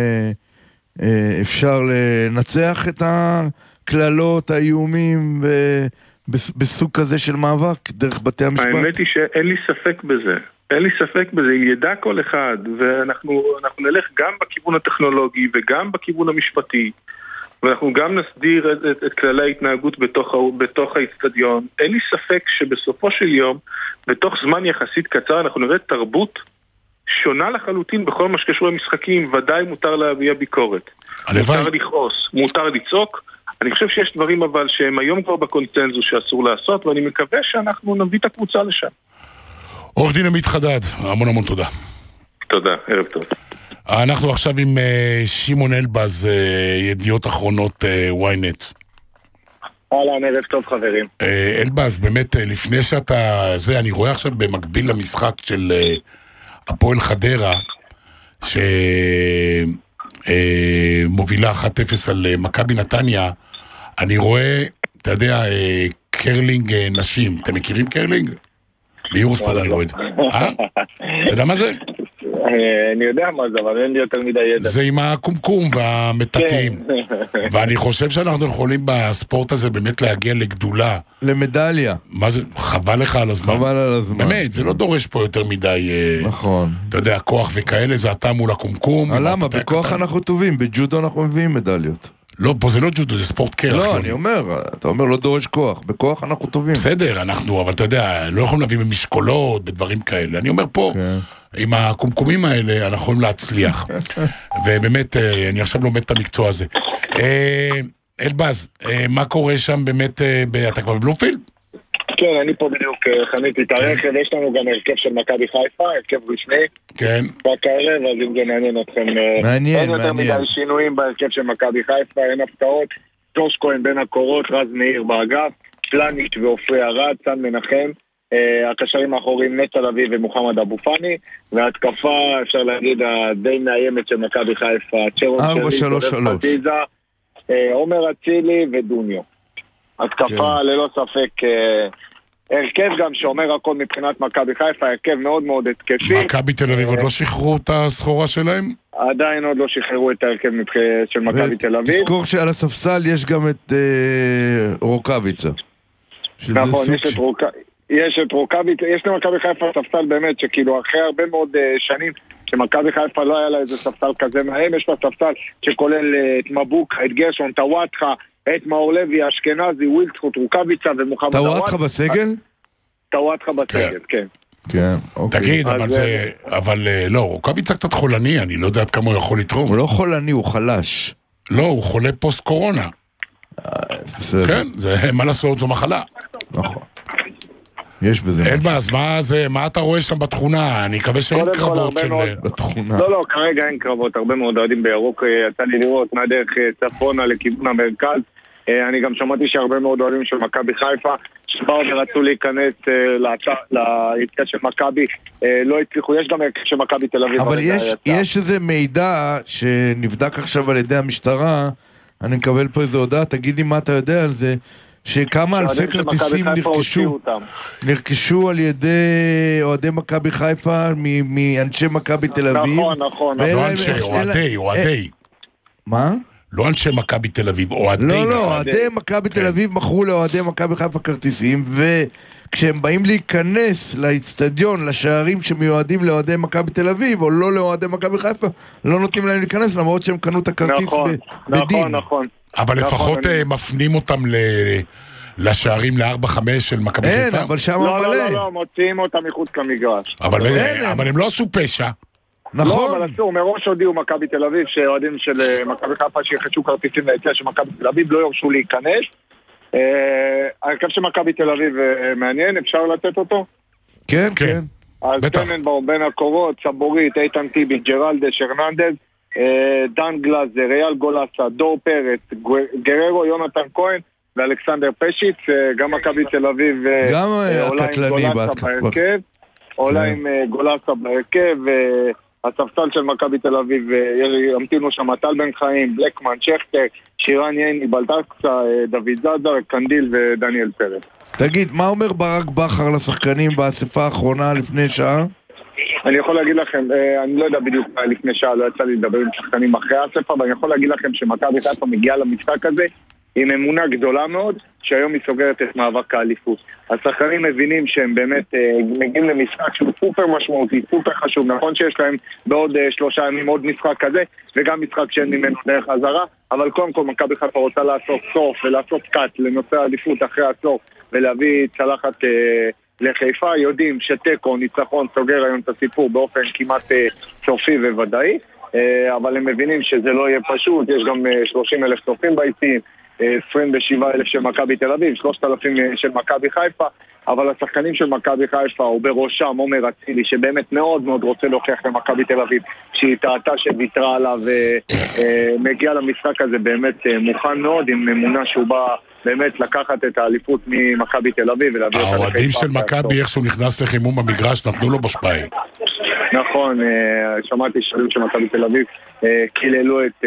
שאפשר לנצח את ה... כללות, האיומים בסוג כזה של מאבק דרך בתי המשפט? האמת היא שאין לי ספק בזה. אין לי ספק בזה. אם ידע כל אחד, ואנחנו אנחנו נלך גם בכיוון הטכנולוגי וגם בכיוון המשפטי, ואנחנו גם נסדיר את, את, את כללי ההתנהגות בתוך, בתוך האצטדיון, אין לי ספק שבסופו של יום, בתוך זמן יחסית קצר, אנחנו נראה תרבות שונה לחלוטין בכל מה שקשור למשחקים. ודאי מותר להביע ביקורת. מותר לכעוס, מותר לצעוק. אני חושב שיש דברים אבל שהם היום כבר בקונצנזוס שאסור לעשות, ואני מקווה שאנחנו נביא את הקבוצה לשם. עורך דין עמית חדד, המון המון תודה. תודה, ערב טוב. אנחנו עכשיו עם uh, שמעון אלבז, uh, ידיעות אחרונות uh, וויינט. אהלן, ערב טוב חברים. Uh, אלבז, באמת, uh, לפני שאתה... זה, אני רואה עכשיו במקביל למשחק של uh, הפועל חדרה, ש... מובילה אחת אפס על מכבי נתניה, אני רואה, אתה יודע, קרלינג נשים. אתם מכירים קרלינג? ביורספורט אני רואה את זה. אה? אתה יודע מה זה? אני יודע מה זה, אבל אין לי יותר מדי ידע. זה עם הקומקום והמטטים. ואני חושב שאנחנו יכולים בספורט הזה באמת להגיע לגדולה. למדליה. מה זה? חבל לך על הזמן. חבל על הזמן. באמת, זה לא דורש פה יותר מדי... נכון. אתה יודע, כוח וכאלה, זה אתה מול הקומקום. למה? בכוח אנחנו טובים, בג'ודו אנחנו מביאים מדליות. לא, פה זה לא ג'ודו, זה ספורט קרח. לא, אני אומר, אתה אומר לא דורש כוח, בכוח אנחנו טובים. בסדר, אנחנו, אבל אתה יודע, לא יכולים להביא במשקולות, בדברים כאלה. אני אומר פה, עם הקומקומים האלה, אנחנו יכולים להצליח. ובאמת, אני עכשיו לומד את המקצוע הזה. אלבז, מה קורה שם באמת, אתה כבר בבלומפילד? כן, אני פה בדיוק חניתי את הרכב, יש לנו גם הרכב של מכבי חיפה, הרכב רשמי. כן. בקרב, אז אם זה מעניין אתכם... מעניין, מעניין. אין יותר מדי שינויים בהרכב של מכבי חיפה, אין הפתעות. טוש כהן בין הקורות, רז מאיר באגף, פלניץ' ועופרי ארד, סן מנחם. הקשרים האחוריים נטע לביא ומוחמד אבו פאני, וההתקפה, אפשר להגיד, הדי מאיימת של מכבי חיפה, ארבע שלוש שלוש. עומר אצילי ודוניו. התקפה ללא ספק, הרכב גם שאומר הכל מבחינת מכבי חיפה, הרכב מאוד מאוד התקפי. מכבי תל אביב עוד לא שחררו את הסחורה שלהם? עדיין עוד לא שחררו את ההרכב של מכבי תל אביב. תזכור שעל הספסל יש גם את רוקאביצה. נכון, יש את רוקאביצה. יש את רוקאביצה, יש למכבי חיפה ספסל באמת, שכאילו אחרי הרבה מאוד שנים שמכבי חיפה לא היה לה איזה ספסל כזה מהם, יש לה ספסל שכולל את מבוק, את גרשון, טוואטחה, את מאור לוי, אשכנזי, ווילדסקוט, רוקאביצה ומוחמד אוואט. טוואטחה בסגל? טוואטחה בסגל, כן. כן, אוקיי. תגיד, אבל זה... אבל לא, רוקאביצה קצת חולני, אני לא יודע עד כמה הוא יכול לתרום. הוא לא חולני, הוא חלש. לא, הוא חולה פוסט קורונה. כן, מה לעשות, זו מחלה. נכון. יש בזה משהו. אלבאז, מה אתה רואה שם בתכונה? אני מקווה שאין קרבות של... בתכונה. לא, לא, כרגע אין קרבות, הרבה מאוד אוהדים בירוק, יצא לי לראות מהדרך צפונה לכיוון המרכז. אני גם שמעתי שהרבה מאוד אוהדים של מכבי חיפה שבאו ורצו להיכנס ליציאה של מכבי, לא הצליחו, יש גם של מכבי תל אביב. אבל יש, יש איזה מידע שנבדק עכשיו על ידי המשטרה, אני מקבל פה איזו הודעה, תגיד לי מה אתה יודע על זה, שכמה אלפי כרטיסים נרכשו, נרכשו על ידי אוהדי מכבי חיפה, מאנשי מכבי תל אביב. נכון, נכון. לא אנשי, אוהדי, אוהדי. מה? לא אנשי מכבי תל אביב, אוהדי. לא, לא, אוהדי מכבי תל אביב מכרו לאוהדי מכבי חיפה כרטיסים, וכשהם באים להיכנס לאצטדיון, לשערים שמיועדים לאוהדי מכבי תל אביב, או לא לאוהדי מכבי חיפה, לא נותנים להם להיכנס, למרות שהם קנו את הכרטיס בדין. נכון, נכון. אבל לפחות מפנים אותם לשערים לארבע חמש של מכבי חיפה. אין, אבל שם מלא. לא, לא, לא, מוציאים אותם מחוץ למגרש. אבל הם לא עשו פשע. נכון. לא, אבל אסור, מראש הודיעו מכבי תל אביב שאוהדים של מכבי חיפה שיחשו כרטיסים ליציאה של מכבי תל אביב לא יורשו להיכנס. ההרכב של מכבי תל אביב מעניין, אפשר לתת אותו? כן, כן. אז טננבאום, בן הקורות, סבורית, איתן טיבי, ג'רלדש, הרננדז, דן גלאזר, ריאל גולסה, דור פרץ, גררו, יונתן כהן ואלכסנדר פשיץ, גם מכבי תל אביב גם הקטלני בהרכב, עולה עם גולסה בהרכב, הספסל של מכבי תל אביב, המתינו שם טל בן חיים, בלקמן, שכטר, שירן ייני, בלטקסה, דוד זאזר, קנדיל ודניאל פרץ. תגיד, מה אומר ברק בכר לשחקנים באספה האחרונה לפני שעה? אני יכול להגיד לכם, אני לא יודע בדיוק לפני שעה, לא יצא לי לדבר עם שחקנים אחרי האספה, אבל אני יכול להגיד לכם שמכבי חיפה מגיעה למשחק הזה עם אמונה גדולה מאוד, שהיום היא סוגרת את מאבק האליפות. השחקנים מבינים שהם באמת מגיעים למשחק שהוא סופר משמעותי, סופר חשוב. נכון שיש להם בעוד שלושה ימים עוד משחק כזה, וגם משחק שאין ממנו דרך חזרה, אבל קודם כל מכבי חיפה רוצה לעשות סוף ולעשות קאט לנושא האליפות אחרי הסוף, ולהביא צלחת לחיפה. יודעים שטקו, ניצחון, סוגר היום את הסיפור באופן כמעט סופי וודאי, אבל הם מבינים שזה לא יהיה פשוט. יש גם שלושים אלף צופים ביציעים, עשרים ושבעה אלף של מכבי תל אביב, שלושת אלפים של מכבי חיפה, אבל השחקנים של מכבי חיפה, ובראשם עומר אצילי, שבאמת מאוד מאוד רוצה להוכיח למכבי תל אביב, שהיא טעתה שוויתרה עליו, ומגיע למשחק הזה באמת מוכן מאוד, עם אמונה שהוא בא באמת לקחת את האליפות ממכבי תל אביב, ולהביא אותה לחיפה. האוהדים של מכבי, איך שהוא נכנס לחימום במגרש, נתנו לו בשפיים. נכון, שמעתי שאלות של מכבי תל אביב, קיללו את...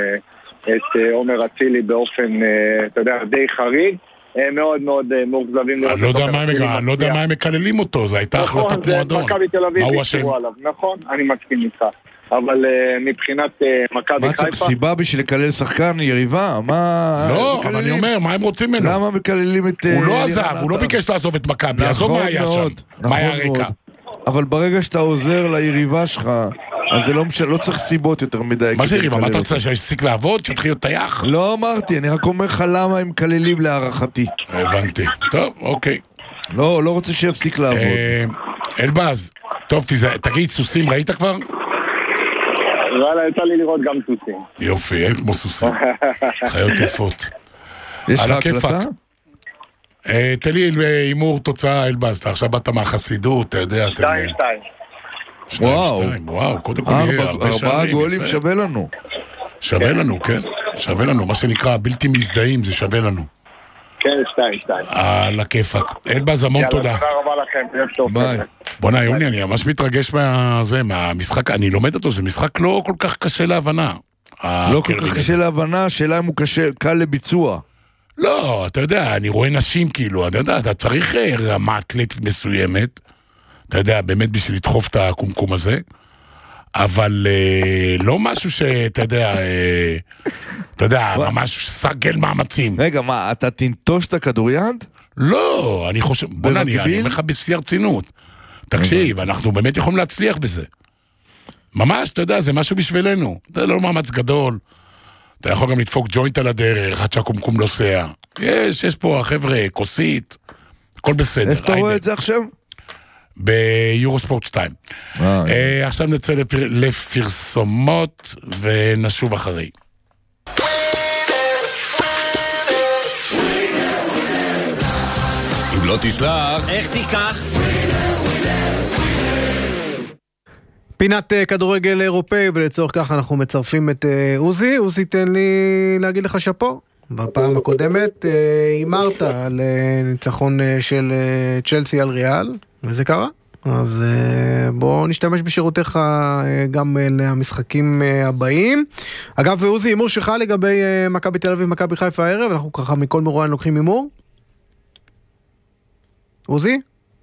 את עומר אצילי באופן, אתה יודע, די חריג, מאוד מאוד מורכזבים. אני לא יודע מה הם מקללים אותו, זו הייתה החלטת מועדון. מכבי תל אביב יקראו עליו, נכון, אני מסכים איתך. אבל מבחינת מכבי חיפה... מה צריך סיבה בשביל לקלל שחקן יריבה? לא, אבל אני אומר, מה הם רוצים ממנו? למה מקללים את... הוא לא עזב, הוא לא ביקש לעזוב את מכבי, עזוב מה היה שם, מה היה הרקע. אבל ברגע שאתה עוזר ליריבה שלך, אז זה לא משנה, לא צריך סיבות יותר מדי. מה זה יריבה? מה אתה רוצה, שיפסיק לעבוד? שיתחיל להיות טייח? לא אמרתי, אני רק אומר לך למה הם כללים להערכתי. הבנתי. טוב, אוקיי. לא, לא רוצה שיפסיק לעבוד. אלבאז, טוב, תגיד, סוסים ראית כבר? וואלה, יצא לי לראות גם סוסים. יופי, אין כמו סוסים. חיות יפות. יש לך הקלטה? תן לי אימור תוצאה, אלבאז, אתה עכשיו באת מהחסידות, אתה יודע, אתם... שתיים, שתיים. וואו, וואו, קודם כל יהיה הרבה שערים. ארבעה גולים שווה לנו. שווה לנו, כן. שווה לנו, מה שנקרא, בלתי מזדהים, זה שווה לנו. כן, שתיים, שתיים. על הכיפק. אלבאז, המון תודה. תודה רבה לכם. ביי. בוא'נה, יוני, אני ממש מתרגש מהמשחק, אני לומד אותו, זה משחק לא כל כך קשה להבנה. לא כל כך קשה להבנה, השאלה אם הוא קל לביצוע. לא, אתה יודע, אני רואה נשים כאילו, אתה יודע, אתה צריך רמה אתלטית מסוימת, אתה יודע, באמת בשביל לדחוף את הקומקום הזה, אבל אה, לא משהו שאתה יודע, אה, אתה יודע, ממש סגל מאמצים. רגע, מה, אתה תנטוש את הכדוריד? לא, אני חושב, בוא נעני, אני אומר לך בשיא הרצינות. תקשיב, אנחנו באמת יכולים להצליח בזה. ממש, אתה יודע, זה משהו בשבילנו. זה לא מאמץ גדול. אתה יכול גם לדפוק ג'וינט על הדרך, עד שהקומקום לא סע. יש, יש פה חבר'ה, כוסית, הכל בסדר. איפה אתה רואה את זה עכשיו? ביורוספורט שתיים. עכשיו נצא לפרסומות ונשוב אחרי. אם לא תשלח, איך תיקח? פינת כדורגל אירופאי, ולצורך כך אנחנו מצרפים את עוזי. עוזי, תן לי להגיד לך שפו. בפעם הקודמת אמרת על ניצחון של צ'לסי על ריאל, וזה קרה. אז בואו נשתמש בשירותיך גם למשחקים הבאים. אגב, עוזי, אימור שלך לגבי מכבי תל אביב, מכבי חיפה הערב, אנחנו ככה מכל מרואיין לוקחים אימור. עוזי?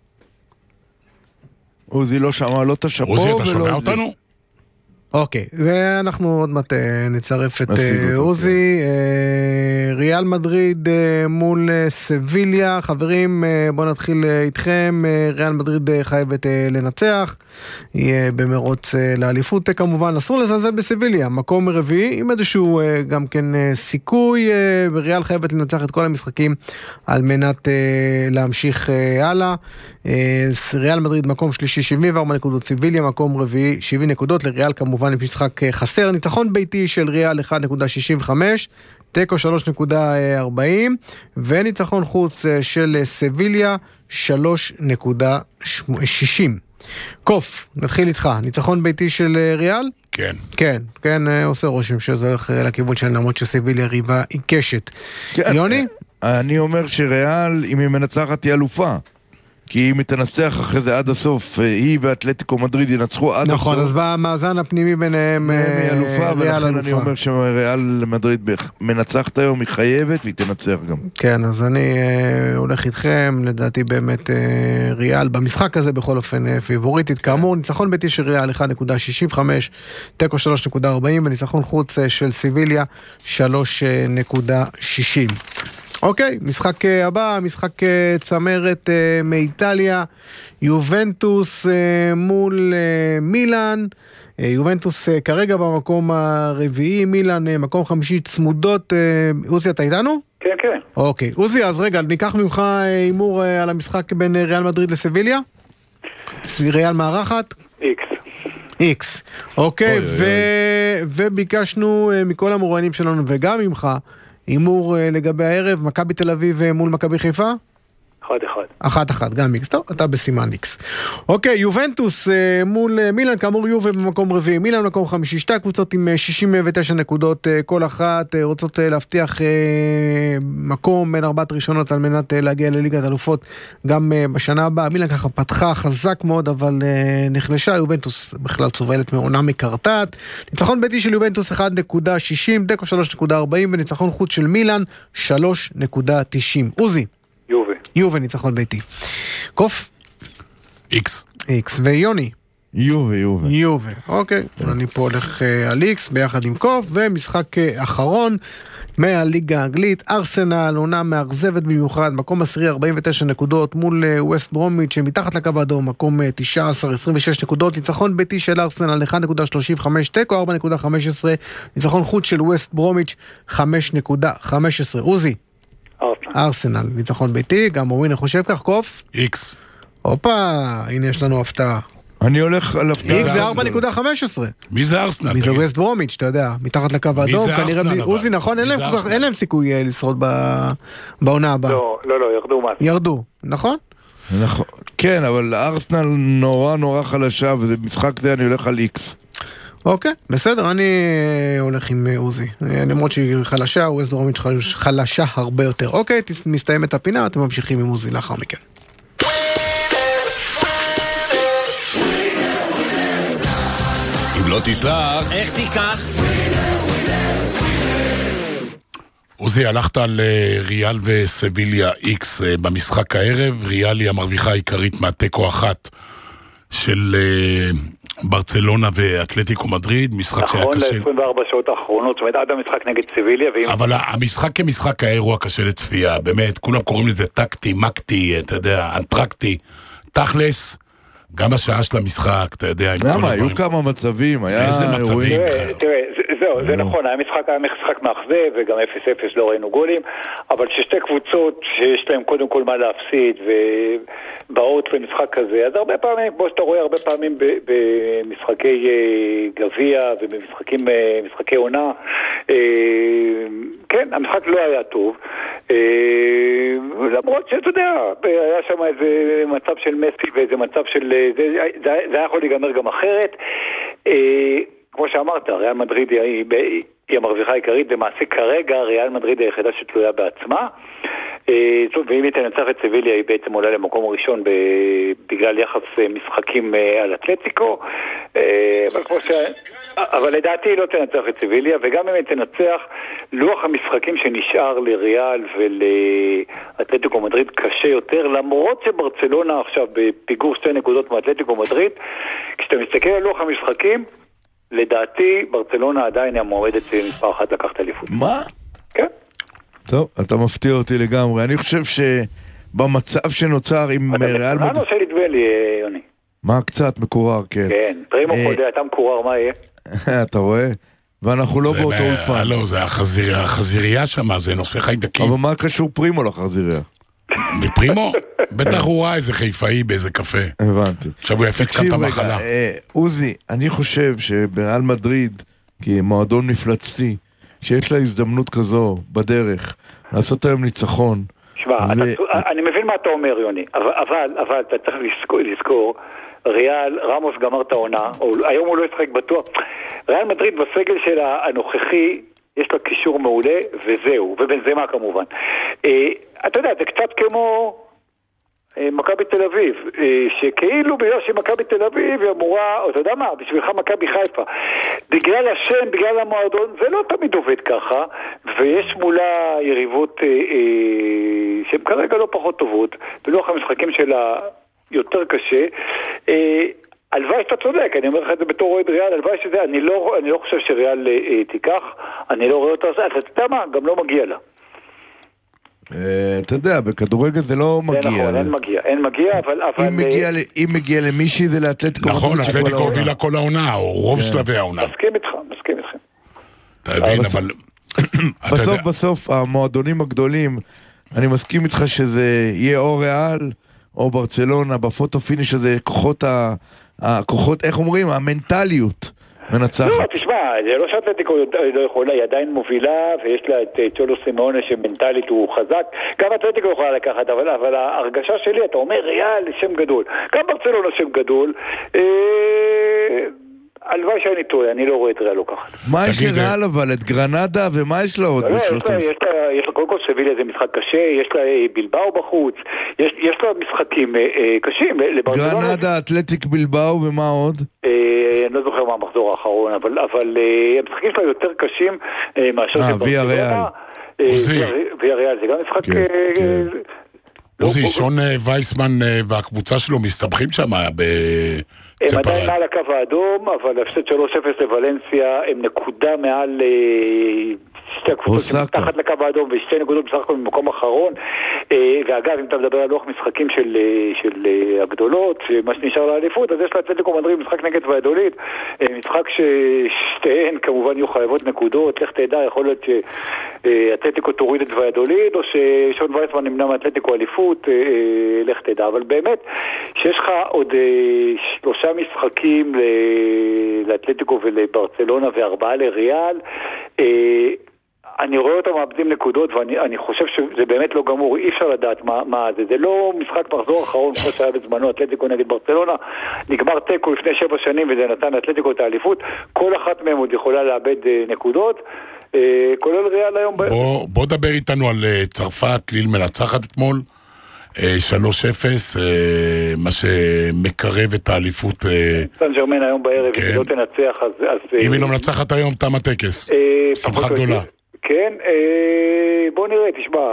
עוזי לא שמע, לא את השפו. עוזי, אתה שומע אותנו? אוקיי, ואנחנו עוד מעט נצרף את עוזי. ריאל מדריד מול סביליה. חברים, בואו נתחיל איתכם. ריאל מדריד חייבת לנצח, יהיה במרוץ לאליפות כמובן. אסור לזלזל בסביליה, מקום רביעי עם איזשהו גם כן סיכוי. ריאל חייבת לנצח את כל המשחקים על מנת להמשיך הלאה. ריאל מדריד מקום שלישי שבעים וארבע נקודות, סביליה מקום רביעי שבעים נקודות. לריאל כמובן עם משחק חסר. ניצחון ביתי של ריאל אחת נקודה שישים וחמש, טקו שלוש נקודה ארבעים, וניצחון חוץ של סביליה שלוש נקודה שישים. קוף, נתחיל איתך. ניצחון ביתי של ריאל? כן. כן, כן, עושה רושם שזה הולך לכיוון של למרות שסביליה ריבה עיקשת. כן, יוני? אני אומר שריאל, אם היא מנצחת, היא אלופה. כי אם היא תנצח אחרי זה עד הסוף, היא ואטלטיקו מדריד ינצחו עד הסוף. נכון, אז במאזן הפנימי ביניהם היא אלופה, ולכן אני אומר שריאל מדריד מנצחת היום, היא חייבת והיא תנצח גם. כן, אז אני הולך איתכם, לדעתי באמת ריאל במשחק הזה בכל אופן פיבוריטית. כאמור, ניצחון ביתי של ריאל אחת נקודה שישים וחמש, טקו שלוש נקודה ארבעים, וניצחון חוץ של סביליה שלוש נקודה שישים. אוקיי, משחק הבא, משחק צמרת מאיטליה, יובנטוס מול מילאן. יובנטוס כרגע במקום הרביעי, מילאן מקום חמישי, צמודות. עוזי, אתה איתנו? כן, כן. אוקיי, עוזי, אז רגע, ניקח ממך אימור על המשחק בין ריאל מדריד לסביליה? ריאל מארחת? איקס. איקס, אוקיי, וביקשנו מכל המרואיינים שלנו וגם ממך, אימור לגבי הערב, מכבי תל אביב מול מכבי חיפה? אחד אחד. אחת אחת, גם איקס, טוב, אתה בסימן איקס. אוקיי, יובנטוס מול מילאן, כאמור יובה במקום רביעי, מילאן במקום חמישי, שתי קבוצות עם שישים ותשע נקודות כל אחת, רוצות להבטיח מקום בין ארבעת ראשונות על מנת להגיע לליגת אלופות גם בשנה הבאה. מילאן ככה פתחה חזק מאוד, אבל נחלשה. יובנטוס בכלל סובלת מעונה מקרטעת. ניצחון ביתי של יובנטוס אחת נקודה שישים, דקו שלוש נקודה ארבעים, וניצחון חוץ של מילאן שלוש נקודה תשעים. עוזי. יובה. יובה ניצחון ביתי. קוף? איקס. איקס. ויוני? יובה, יובה. יובה, אוקיי. אני פה הולך על איקס ביחד עם קוף, ומשחק אחרון מהליגה האנגלית, ארסנל, עונה מאכזבת במיוחד, מקום עשירי ארבעים ותשע נקודות מול ווסט ברומיץ' שמתחת לקו האדום, מקום תשע עשרה עשרים ושש נקודות, ניצחון ביתי של ארסנל אחת נקודה שלושים וחמש, טקו ארבע נקודה חמש עשרה, ניצחון חוץ של ווסט ברומיץ' חמש נקודה חמש עשרה. עוזי? ארסנל, ניצחון ביתי, גם ווינר חושב כך. קוף? איקס. הופה, הנה יש לנו הפתעה. אני הולך על הפתעה. איקס זה ארבע נקודה חמש עשרה. מי זה ארסנל? מי זה ווסט ברומיץ', אתה יודע, מתחת לקו האדום. כנראה עוזי, נכון, אין להם סיכוי לשרוד בעונה הבאה. לא, לא, לא, ירדו מה. ירדו, נכון? נכון, כן, אבל ארסנל נורא נורא חלשה, וזה משחק זה אני הולך על איקס. אוקיי, בסדר, אני הולך עם עוזי. למרות שהיא חלשה, ווסט ברומיץ' חלשה הרבה יותר. אוקיי, מסתיים את הפינה, אתם ממשיכים עם עוזי לאחר מכן. אם לא תשלח, איך תיקח? עוזי, הלכת על ריאל וסביליה איקס במשחק הערב. ריאל היא המרוויחה העיקרית מהטקו אחת של ברצלונה ואטלטיקו מדריד, משחק שהיה קשה. נכון ל-עשרים וארבע שעות האחרונות, זאת אומרת עד המשחק נגד סביליה. אבל המשחק כמשחק האירוע קשה לצפייה, באמת, כולם קוראים לזה טקטי, מקטי, אתה יודע, אנטרקטי, תכלס, גם השעה של המשחק, אתה יודע. למה? היו כמה מצבים, היה... איזה מצבים? תראה, זהו, זה נכון, היה משחק, היה משחק מאכזב, וגם אפס אפס לא ראינו גולים, אבל ששתי קבוצות שיש להם קודם כל מה להפסיד, ובאות במשחק כזה, אז הרבה פעמים, כמו שאתה רואה, הרבה פעמים במשחקי גביע, ובמשחקים, משחקי עונה, כן, המשחק לא היה טוב, למרות שאתה יודע, היה שם איזה מצב של מסי, ואיזה מצב של, זה, זה היה יכול להיגמר גם אחרת, כמו שאמרת, ריאל מדריד היא, היא המרוויחה העיקרית, למעשה כרגע ריאל מדריד היא היחידה שתלויה בעצמה, ואם היא תנצח את סביליה היא בעצם עולה למקום הראשון בגלל יחס משחקים על אתלטיקו, אבל, כמו ש... אבל לדעתי היא לא תנצח את סביליה, וגם אם היא תנצח, לוח המשחקים שנשאר לריאל ולאתלטיקו מדריד קשה יותר, למרות שברצלונה עכשיו בפיגור שתי נקודות מאתלטיקו מדריד, כשאתה מסתכל על לוח המשחקים, לדעתי ברצלונה עדיין המועמדת מספר אחת לקחת אליפות. מה? כן. טוב, אתה מפתיע אותי לגמרי. אני חושב שבמצב שנוצר עם ריאל מדריד... אתה נושא לדבר לי, יוני. מה? קצת מקורר, כן. כן, פרימו חודה, אתה מקורר, מה יהיה? אתה רואה? ואנחנו לא באותו אולפן. לא, זה החזירייה שם, זה נושא חיידקים. אבל מה קשור פרימו לחזירייה? בפרימו? בטח הוא ראה איזה חיפאי באיזה קפה. הבנתי. עכשיו הוא יפיץ כאן את המחלה. עוזי, אני חושב שבריאל מדריד, כמועדון מפלצתי, שיש לה הזדמנות כזו בדרך, לעשות היום ניצחון. שמע, אני מבין מה אתה אומר, יוני, אבל אתה צריך לזכור, ריאל, רמוס גמר את העונה, היום הוא לא ישחק בטוח. ריאל מדריד בסגל של הנוכחי, יש לה קישור מעולה, וזהו, ובנזמה כמובן. אתה יודע, זה קצת כמו מכבי תל אביב, שכאילו בגלל שמכבי תל אביב היא אמורה, או אתה יודע מה, בשבילך מכבי חיפה, בגלל השם, בגלל המועדון, זה לא תמיד עובד ככה, ויש מולה יריבות שהן כרגע לא פחות טובות, בלוח המשחקים שלה יותר קשה, הלוואי שאתה צודק, אני אומר לך את זה בתור אוהד ריאל, הלוואי שזה, אני לא, אני לא חושב שריאל תיקח, אני לא רואה אותה, אז אתה יודע מה, גם לא מגיע לה. אתה יודע, בכדורגל זה לא מגיע. זה נכון, אין מגיע, אין מגיע, אבל... אם מגיע למישהי זה לאתלטיקו. נכון, אתלטיקו הובילה כל העונה, או רוב שלבי העונה. מסכים איתך, מסכים איתכם. אתה מבין, אבל... בסוף בסוף, המועדונים הגדולים, אני מסכים איתך שזה יהיה או ריאל, או ברצלונה, בפוטו פיניש הזה, כוחות הכוחות, איך אומרים, המנטליות מנצחת. לא, תשמע, זה לא שאתלטיקו לא יכולה, היא עדיין מובילה, ויש לה את צ'ולו סימאונה שמנטלית הוא חזק, גם אתלטיקו יכולה לקחת, אבל, אבל ההרגשה שלי, אתה אומר ריאל, שם גדול, גם ברצלונה שם גדול, אה... הלוואי שאני טועה, אני לא רואה את ריאל לוקחת. מה יש לריאל אבל? את גרנדה ומה יש לה עוד? יש לה קודם כל סביליה, זה משחק קשה, יש לה בלבאו בחוץ, יש לה משחקים קשים. גרנדה, אתלטיק בלבאו ומה עוד? אני לא זוכר מה המחזור האחרון, אבל המשחקים שלה יותר קשים מאשר אה, ויה ריאל. ויה ריאל, זה גם משחק... עוזי, שון וייסמן והקבוצה שלו מסתבכים שם הם עדיין מעל הקו האדום, אבל הפסד שלוש אפס לוולנסיה הם נקודה מעל שתי הקבוצות שמתחת לקו האדום ושתי נקודות בסך הכל במקום אחרון. ואגב, אם אתה מדבר על לוח משחקים של, של הגדולות, מה שנשאר לאליפות, אז יש לאתלטיקו מדריד משחק נגד ויאדוליד, משחק ששתיהן כמובן יהיו חייבות נקודות, לך תדע, יכול להיות שאתלטיקו תוריד את ויאדוליד, או ששון וייסמן נמנע מאתלטיקו אליפות, לך תדע. אבל באמת, שיש לך עוד שלושה משחקים לאתלטיקו ולברצלונה וארבעה לריאל, אני רואה אותם מאבדים נקודות, ואני חושב שזה באמת לא גמור, אי אפשר לדעת מה, מה זה. זה לא משחק מחזור אחרון, כמו שהיה בזמנו, אתלטיקו נגד ברצלונה, נגמר טקו לפני שבע שנים, וזה נתן אתלטיקו את האליפות, כל אחת מהם עוד יכולה לאבד נקודות, כולל ריאל היום. בוא, בוא דבר איתנו על צרפת, ליל מנצחת אתמול, שלוש אפס, מה שמקרב את האליפות. סן ג'רמן היום בערב, אם היא לא תנצח, אז... אם היא לא מנצחת היום, תם הטקס. שמחה גדולה. כן, בוא נראה, תשמע,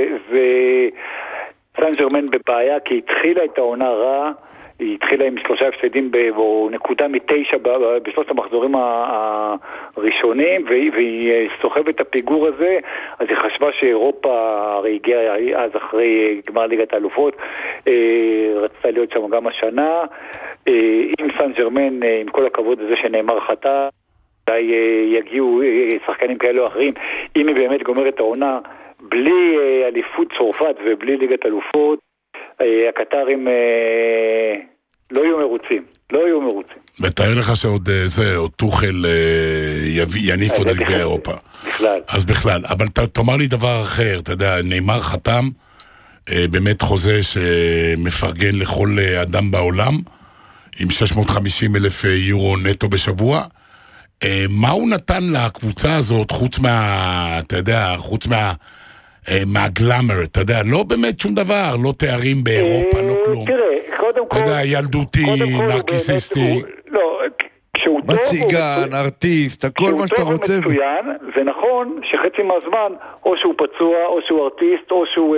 סן ג'רמן בבעיה, כי התחילה את העונה רע, היא התחילה עם שלושה הפסדים בנקודה מתשע בשלושת המחזורים הראשונים, והיא סוחבת את הפיגור הזה, אז היא חשבה שאירופה הרי הגיעה אז אחרי גמר ליגת האלופות, רצתה להיות שם גם השנה, עם סן ג'רמן, עם כל הכבוד הזה שנאמר חטא, אולי יגיעו שחקנים כאלה או אחרים, אם היא באמת גומרת העונה, בלי אליפות צרפת ובלי ליגת אלופות, הקטרים לא יהיו מרוצים, לא יהיו מרוצים. ותאר לך שעוד זה, עוד תוכל יניף עוד ליגי אירופה. בכלל. אז בכלל, אבל תאמר לי דבר אחר, אתה יודע, נאמר חתם, באמת חוזה שמפרגן לכל אדם בעולם, עם שש מאות וחמישים אלף יורו נטו בשבוע. מה הוא נתן לקבוצה הזאת, חוץ מה, אתה יודע, חוץ מה... מהגלאמר, אתה יודע, לא באמת שום דבר, לא תארים באירופה, לא כלום. תראה, קודם כל... אתה יודע, ילדותי, נרקיסיסטי. לא, כשהוא טוב... מציגן, ארטיסט, הכל מה שאתה רוצה. כשהוא טוב ומצוין, זה נכון שחצי מהזמן, או שהוא פצוע, או שהוא ארטיסט, או שהוא...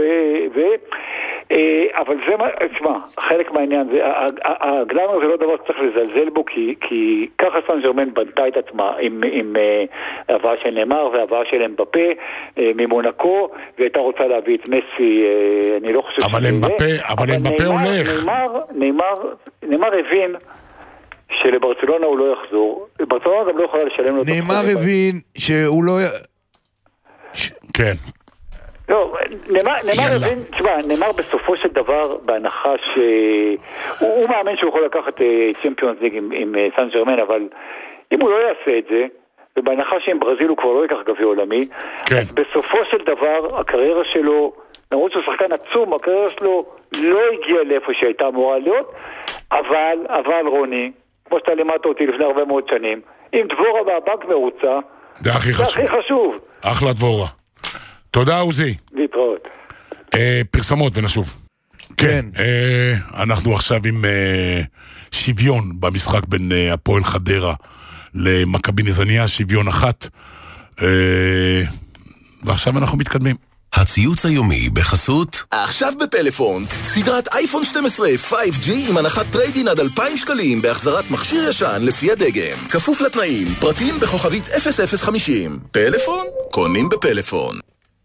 אבל זה מה... תשמע, חלק מהעניין, הגלאמר זה לא דבר שצריך לזלזל בו, כי ככה סן ז'רמן בנתה את עצמה עם הבאה של נאמר והבאה של אמבפה ממונקו, והייתה רוצה להביא את מסי, אני לא חושב... אבל אמבפה, אבל אמבפה הולך. נאמר הבין שלברצלונה הוא לא יחזור, ברצלונה גם לא יכולה לשלם לו את נאמר הבין שהוא לא... כן. לא, נאמר הבין, תשמע, נאמר בסופו של דבר בהנחה שהוא מאמן שהוא יכול לקחת צ'מפיונס ליג עם סן ז'רמן, אבל אם הוא לא יעשה את זה, ובהנחה שעם ברזיל הוא כבר לא ייקח גביע עולמי, בסופו של דבר הקריירה שלו, למרות שהוא שחקן עצום, הקריירה שלו לא הגיעה לאיפה שהייתה אמורה להיות, אבל, אבל רוני, כמו שאתה לימדת אותי לפני הרבה מאוד שנים, אם דבורה והבנק מרוצה, זה הכי חשוב. הכי חשוב. אחלה דבורה. תודה עוזי. להתראות. אה, פרסמות ונשוב. כן. אה, אנחנו עכשיו עם אה, שוויון במשחק בין אה, הפועל חדרה למכבי נתניה, שוויון אחת. אה, ועכשיו אנחנו מתקדמים. הציוץ היומי בחסות עכשיו בפלאפון, סדרת אייפון שתים עשרה פייב ג'י עם הנחת טריידין עד אלפיים שקלים בהחזרת מכשיר ישן לפי הדגם. כפוף לתנאים, פרטים בכוכבית אפס אפס חמישים. פלאפון? קונים בפלאפון.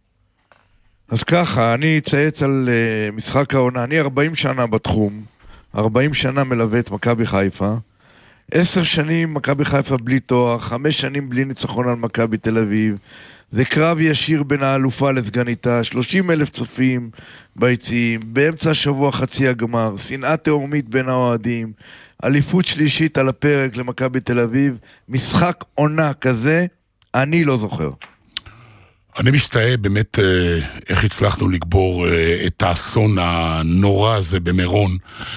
אז ככה, אני אצייץ על uh, משחק העונה. אני ארבעים שנה בתחום, ארבעים שנה מלווה את מכבי חיפה, עשר שנים מכבי חיפה בלי תואר, חמש שנים בלי ניצחון על מכבי תל אביב. זה קרב ישיר בין האלופה לסגניתה, שלושים אלף צופים ביציעים, באמצע השבוע חצי הגמר, שנאה תאומית בין האוהדים, אליפות שלישית על הפרק למכבי תל אביב, משחק עונה כזה, אני לא זוכר. אני משתאה באמת איך הצלחנו לגבור את האסון הנורא הזה במירון,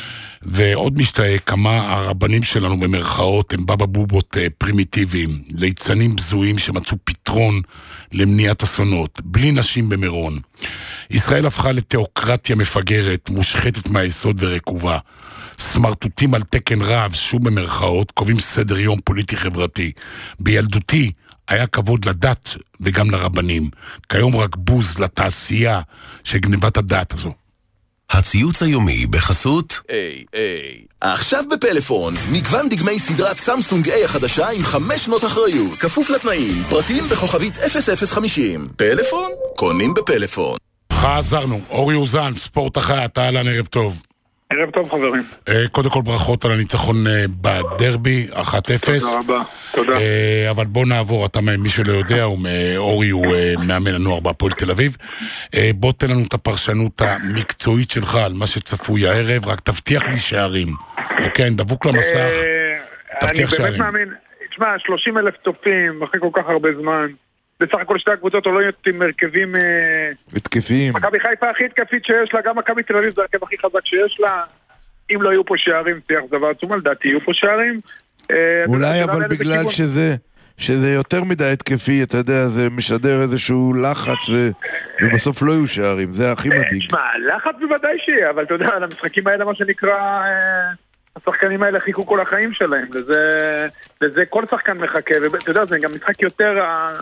ועוד משתאה כמה הרבנים שלנו במרכאות הם בבא בובות פרימיטיביים, ליצנים בזויים שמצאו פתרון למניעת אסונות, בלי נשים במירון. ישראל הפכה לתיאוקרטיה מפגרת, מושחתת מהיסוד ורקובה. סמרטוטים על תקן רב, שוב במרכאות, קובעים סדר יום פוליטי חברתי. בילדותי היה כבוד לדת וגם לרבנים. כיום רק בוז לתעשייה של גניבת הדת הזו. הציוץ היומי בחסות איי, איי. עכשיו בפלאפון, מגוון דגמי סדרת סמסונג A החדשה עם חמש שנות אחריות. כפוף לתנאים, פרטים בכוכבית אפס אפס חמישים. פלאפון? קונים בפלאפון. חזרנו, אורי אוזן, ספורט אחת, אהלן, ערב טוב. ערב טוב חברים. קודם כל ברכות על הניצחון בדרבי, אחת אפס. תודה רבה, תודה. אבל בוא נעבור, אתה מי שלא יודע, אורי הוא מאמן הנוער בהפועל תל אביב. בוא תן לנו את הפרשנות המקצועית שלך על מה שצפוי הערב, רק תבטיח לי שערים. אוקיי, דבוק למסך, תבטיח שערים. אני באמת מאמין, תשמע, שלושים אלף צופים, אחרי כל כך הרבה זמן. בסך הכל שתי הקבוצות עולות עם מרכבים התקפיים. מכבי חיפה הכי התקפית שיש לה, גם מכבי תל אביב זה הרכב הכי חזק שיש לה. אם לא יהיו פה שערים, תהיה אכזבה עצומה, לדעתי יהיו פה שערים. אולי אבל בגלל שזה שזה יותר מדי התקפי, אתה יודע, זה משדר איזשהו לחץ ובסוף לא יהיו שערים, זה הכי מדאיג. תשמע, לחץ בוודאי שיהיה, אבל אתה יודע, על המשחקים האלה מה שנקרא, השחקנים האלה חיכו כל החיים שלהם, לזה כל שחקן מחכה, ואתה יודע, זה גם משחק יותר...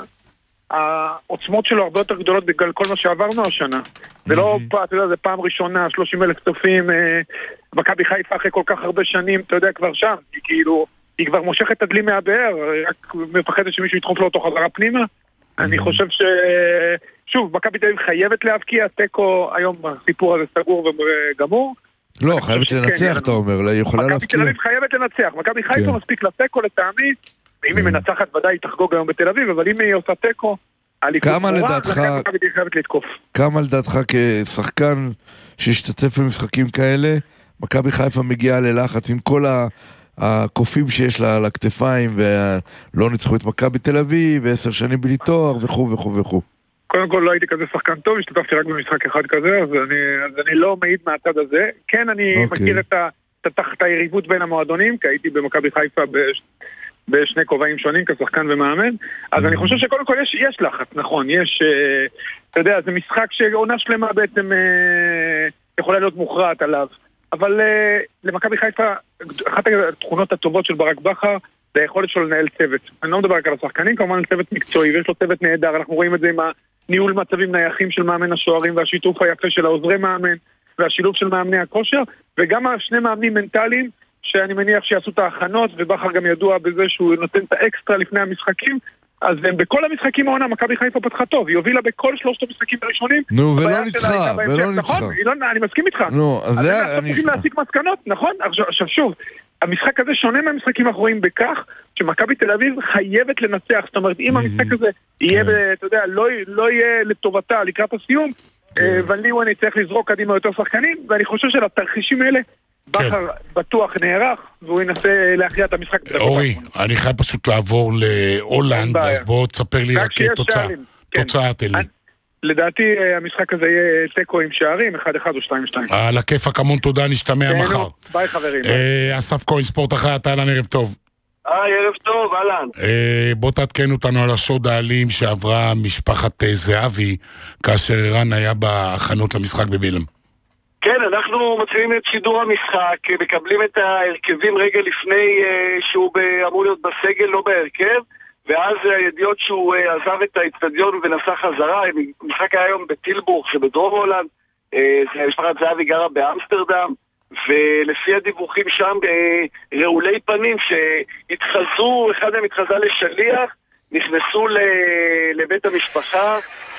העוצמות שלו הרבה יותר גדולות בגלל כל מה שעברנו השנה. זה לא, אתה יודע, זה פעם ראשונה, שלושים אלף צופים, מכבי חיפה אחרי כל כך הרבה שנים, אתה יודע, כבר שם, היא כאילו, היא כבר מושכת את הדלי מהבאר, רק מפחדת שמישהו ידחוף לו אותו חזרה פנימה. אני חושב ש... שוב, מכבי תל אביב חייבת להבקיע, תיקו, היום הסיפור הזה סגור וגמור. לא, חייבת לנצח, אתה אומר, יכולה להבקיע. מכבי תל אביב חייבת לנצח, מכבי חיפה מספיק לתיקו לטעמי, אם היא מנצחת ודאי היא תחגוג היום בתל אביב, אבל אם היא עושה תיקו, כמה לדעתך, כמה לדעתך כשחקן שהשתתף במשחקים כאלה, מכבי חיפה מגיעה ללחץ עם כל הקופים שיש לה על הכתפיים, ולא ניצחו את מכבי תל אביב, ועשר שנים בלי תואר, וכו' וכו' וכו'. קודם כל לא הייתי כזה שחקן טוב, השתתפתי רק במשחק אחד כזה, אז אני, אז אני לא מעיד מהצד הזה. כן, אני okay. מכיר את, ה, את היריבות בין המועדונים, כי הייתי במכבי חיפה בש, בשני כובעים שונים, כשחקן ומאמן, אז mm-hmm. אני חושב שקודם כל יש, יש לחץ, נכון, יש, אה, אתה יודע, זה משחק שעונה שלמה בעצם אה, יכולה להיות מוכרעת עליו, אבל אה, למכבי חיפה, אחת התכונות הטובות של ברק בכר, זה היכולת שלו לנהל צוות. אני לא מדבר רק על השחקנים, כמובן על צוות מקצועי, ויש לו צוות נהדר, אנחנו רואים את זה עם הניהול מצבים נייחים של מאמן השוערים, והשיתוף היפה של העוזרי מאמן, והשילוב של מאמני הכושר, וגם השני מאמנים מנטליים, שאני מניח שיעשו את ההכנות, ובכר גם ידוע בזה שהוא נותן את האקסטרה לפני המשחקים, אז בכל המשחקים העונה, מכבי חיפה פתחה טוב, היא הובילה בכל שלושת המשחקים הראשונים. נו, ולא ניצחה, ולא ניצחה. נכון, אני מסכים איתך. נו, אז זה... אנחנו צריכים להסיק מסקנות, נכון? עכשיו שוב, המשחק הזה שונה מהמשחקים האחרונים בכך, שמכבי תל אביב חייבת לנצח, זאת אומרת, אם המשחק הזה יהיה, אתה יודע, לא יהיה לטובתה לקראת הסיום, וליוון יצטרך לזרוק קדימה יותר שחקנים, ואני חושב שלתרחישים האלה, בכר בטוח נערך, והוא ינסה להכריע את המשחק. אורי, אני חייב פשוט לעבור להולנד, אז בוא תספר לי רק תוצאה. תוצאה תן לי. לדעתי המשחק הזה יהיה תיקו עם שערים, אחד אחד או שתיים שתיים. על הכיף, כמון תודה, נשתמע מחר. ביי חברים. אסף כהן, ספורט אחת, אהלן, ערב טוב. היי, ערב טוב, אהלן. בוא תעדכן אותנו על השוד האלים שעברה משפחת זהבי, כאשר ערן היה בהכנות למשחק בבילם. כן, אנחנו מתחילים את שידור המשחק, מקבלים את ההרכבים רגע לפני שהוא אמור להיות בסגל, לא בהרכב, ואז הידיעות שהוא עזב את האצטדיון ונסע חזרה. המשחק היה היום בטילבורג שבדרום הולנד, משפחת זהבי גרה באמסטרדם, ולפי הדיווחים שם רעולי פנים שהתחזו, אחד מהם התחזה לשליח, נכנסו לבית המשפחה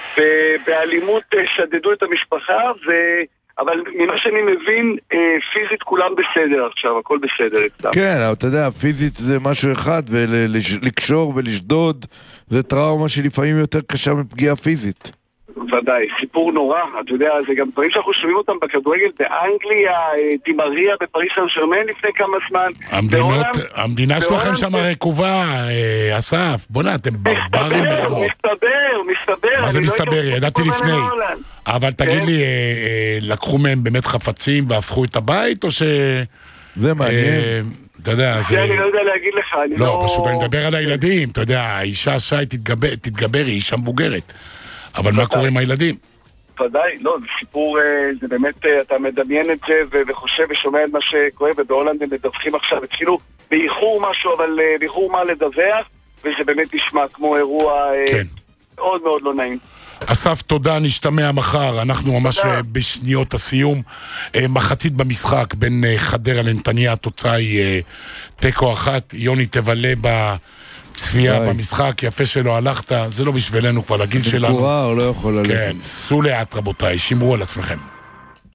ובאלימות שדדו את המשפחה, ו... אבל ממה שאני מבין, פיזית כולם בסדר עכשיו, הכל בסדר. כן, אתה יודע, פיזית זה משהו אחד, ולקשור ולשדוד זה טראומה שלפעמים יותר קשה מפגיעה פיזית. ודאי, סיפור נורא, אתה יודע, זה גם דברים שאנחנו שומעים אותם בכדורגל באנגליה, דימריה בפריס סן ז'רמן לפני כמה זמן. המדינות, המדינה שלכם שם רקובה, אסף, בוא'נה, אתם ברברים ברמות. מסתבר, מסתבר. מה זה מסתבר? ידעתי לפני. אבל תגיד לי, לקחו מהם באמת חפצים והפכו את הבית, או ש... זה מעניין. אתה יודע, זה... אני לא יודע להגיד לך, אני לא... לא, פשוט אני מדבר על הילדים, אתה יודע, האישה שי תתגבר, היא אישה מבוגרת. אבל מה קורה עם הילדים? ודאי, לא, זה סיפור, זה באמת, אתה מדמיין את זה וחושב ושומע את מה שקורה, ובהולנד הם מדווחים עכשיו, התחילו באיחור משהו, אבל באיחור מה לדווח, וזה באמת נשמע כמו אירוע מאוד מאוד לא נעים. אסף, תודה, נשתמע מחר, אנחנו ממש בשניות הסיום, מחצית במשחק בין חדרה לנתניה, התוצאה היא תיקו אחת, יוני תבלה ב... צפייה במשחק, יפה שלא הלכת, זה לא בשבילנו כבר לגיל שלנו. בקורה, הוא לא יכול ללכת. כן, סעו לאט רבותיי, שמרו על עצמכם.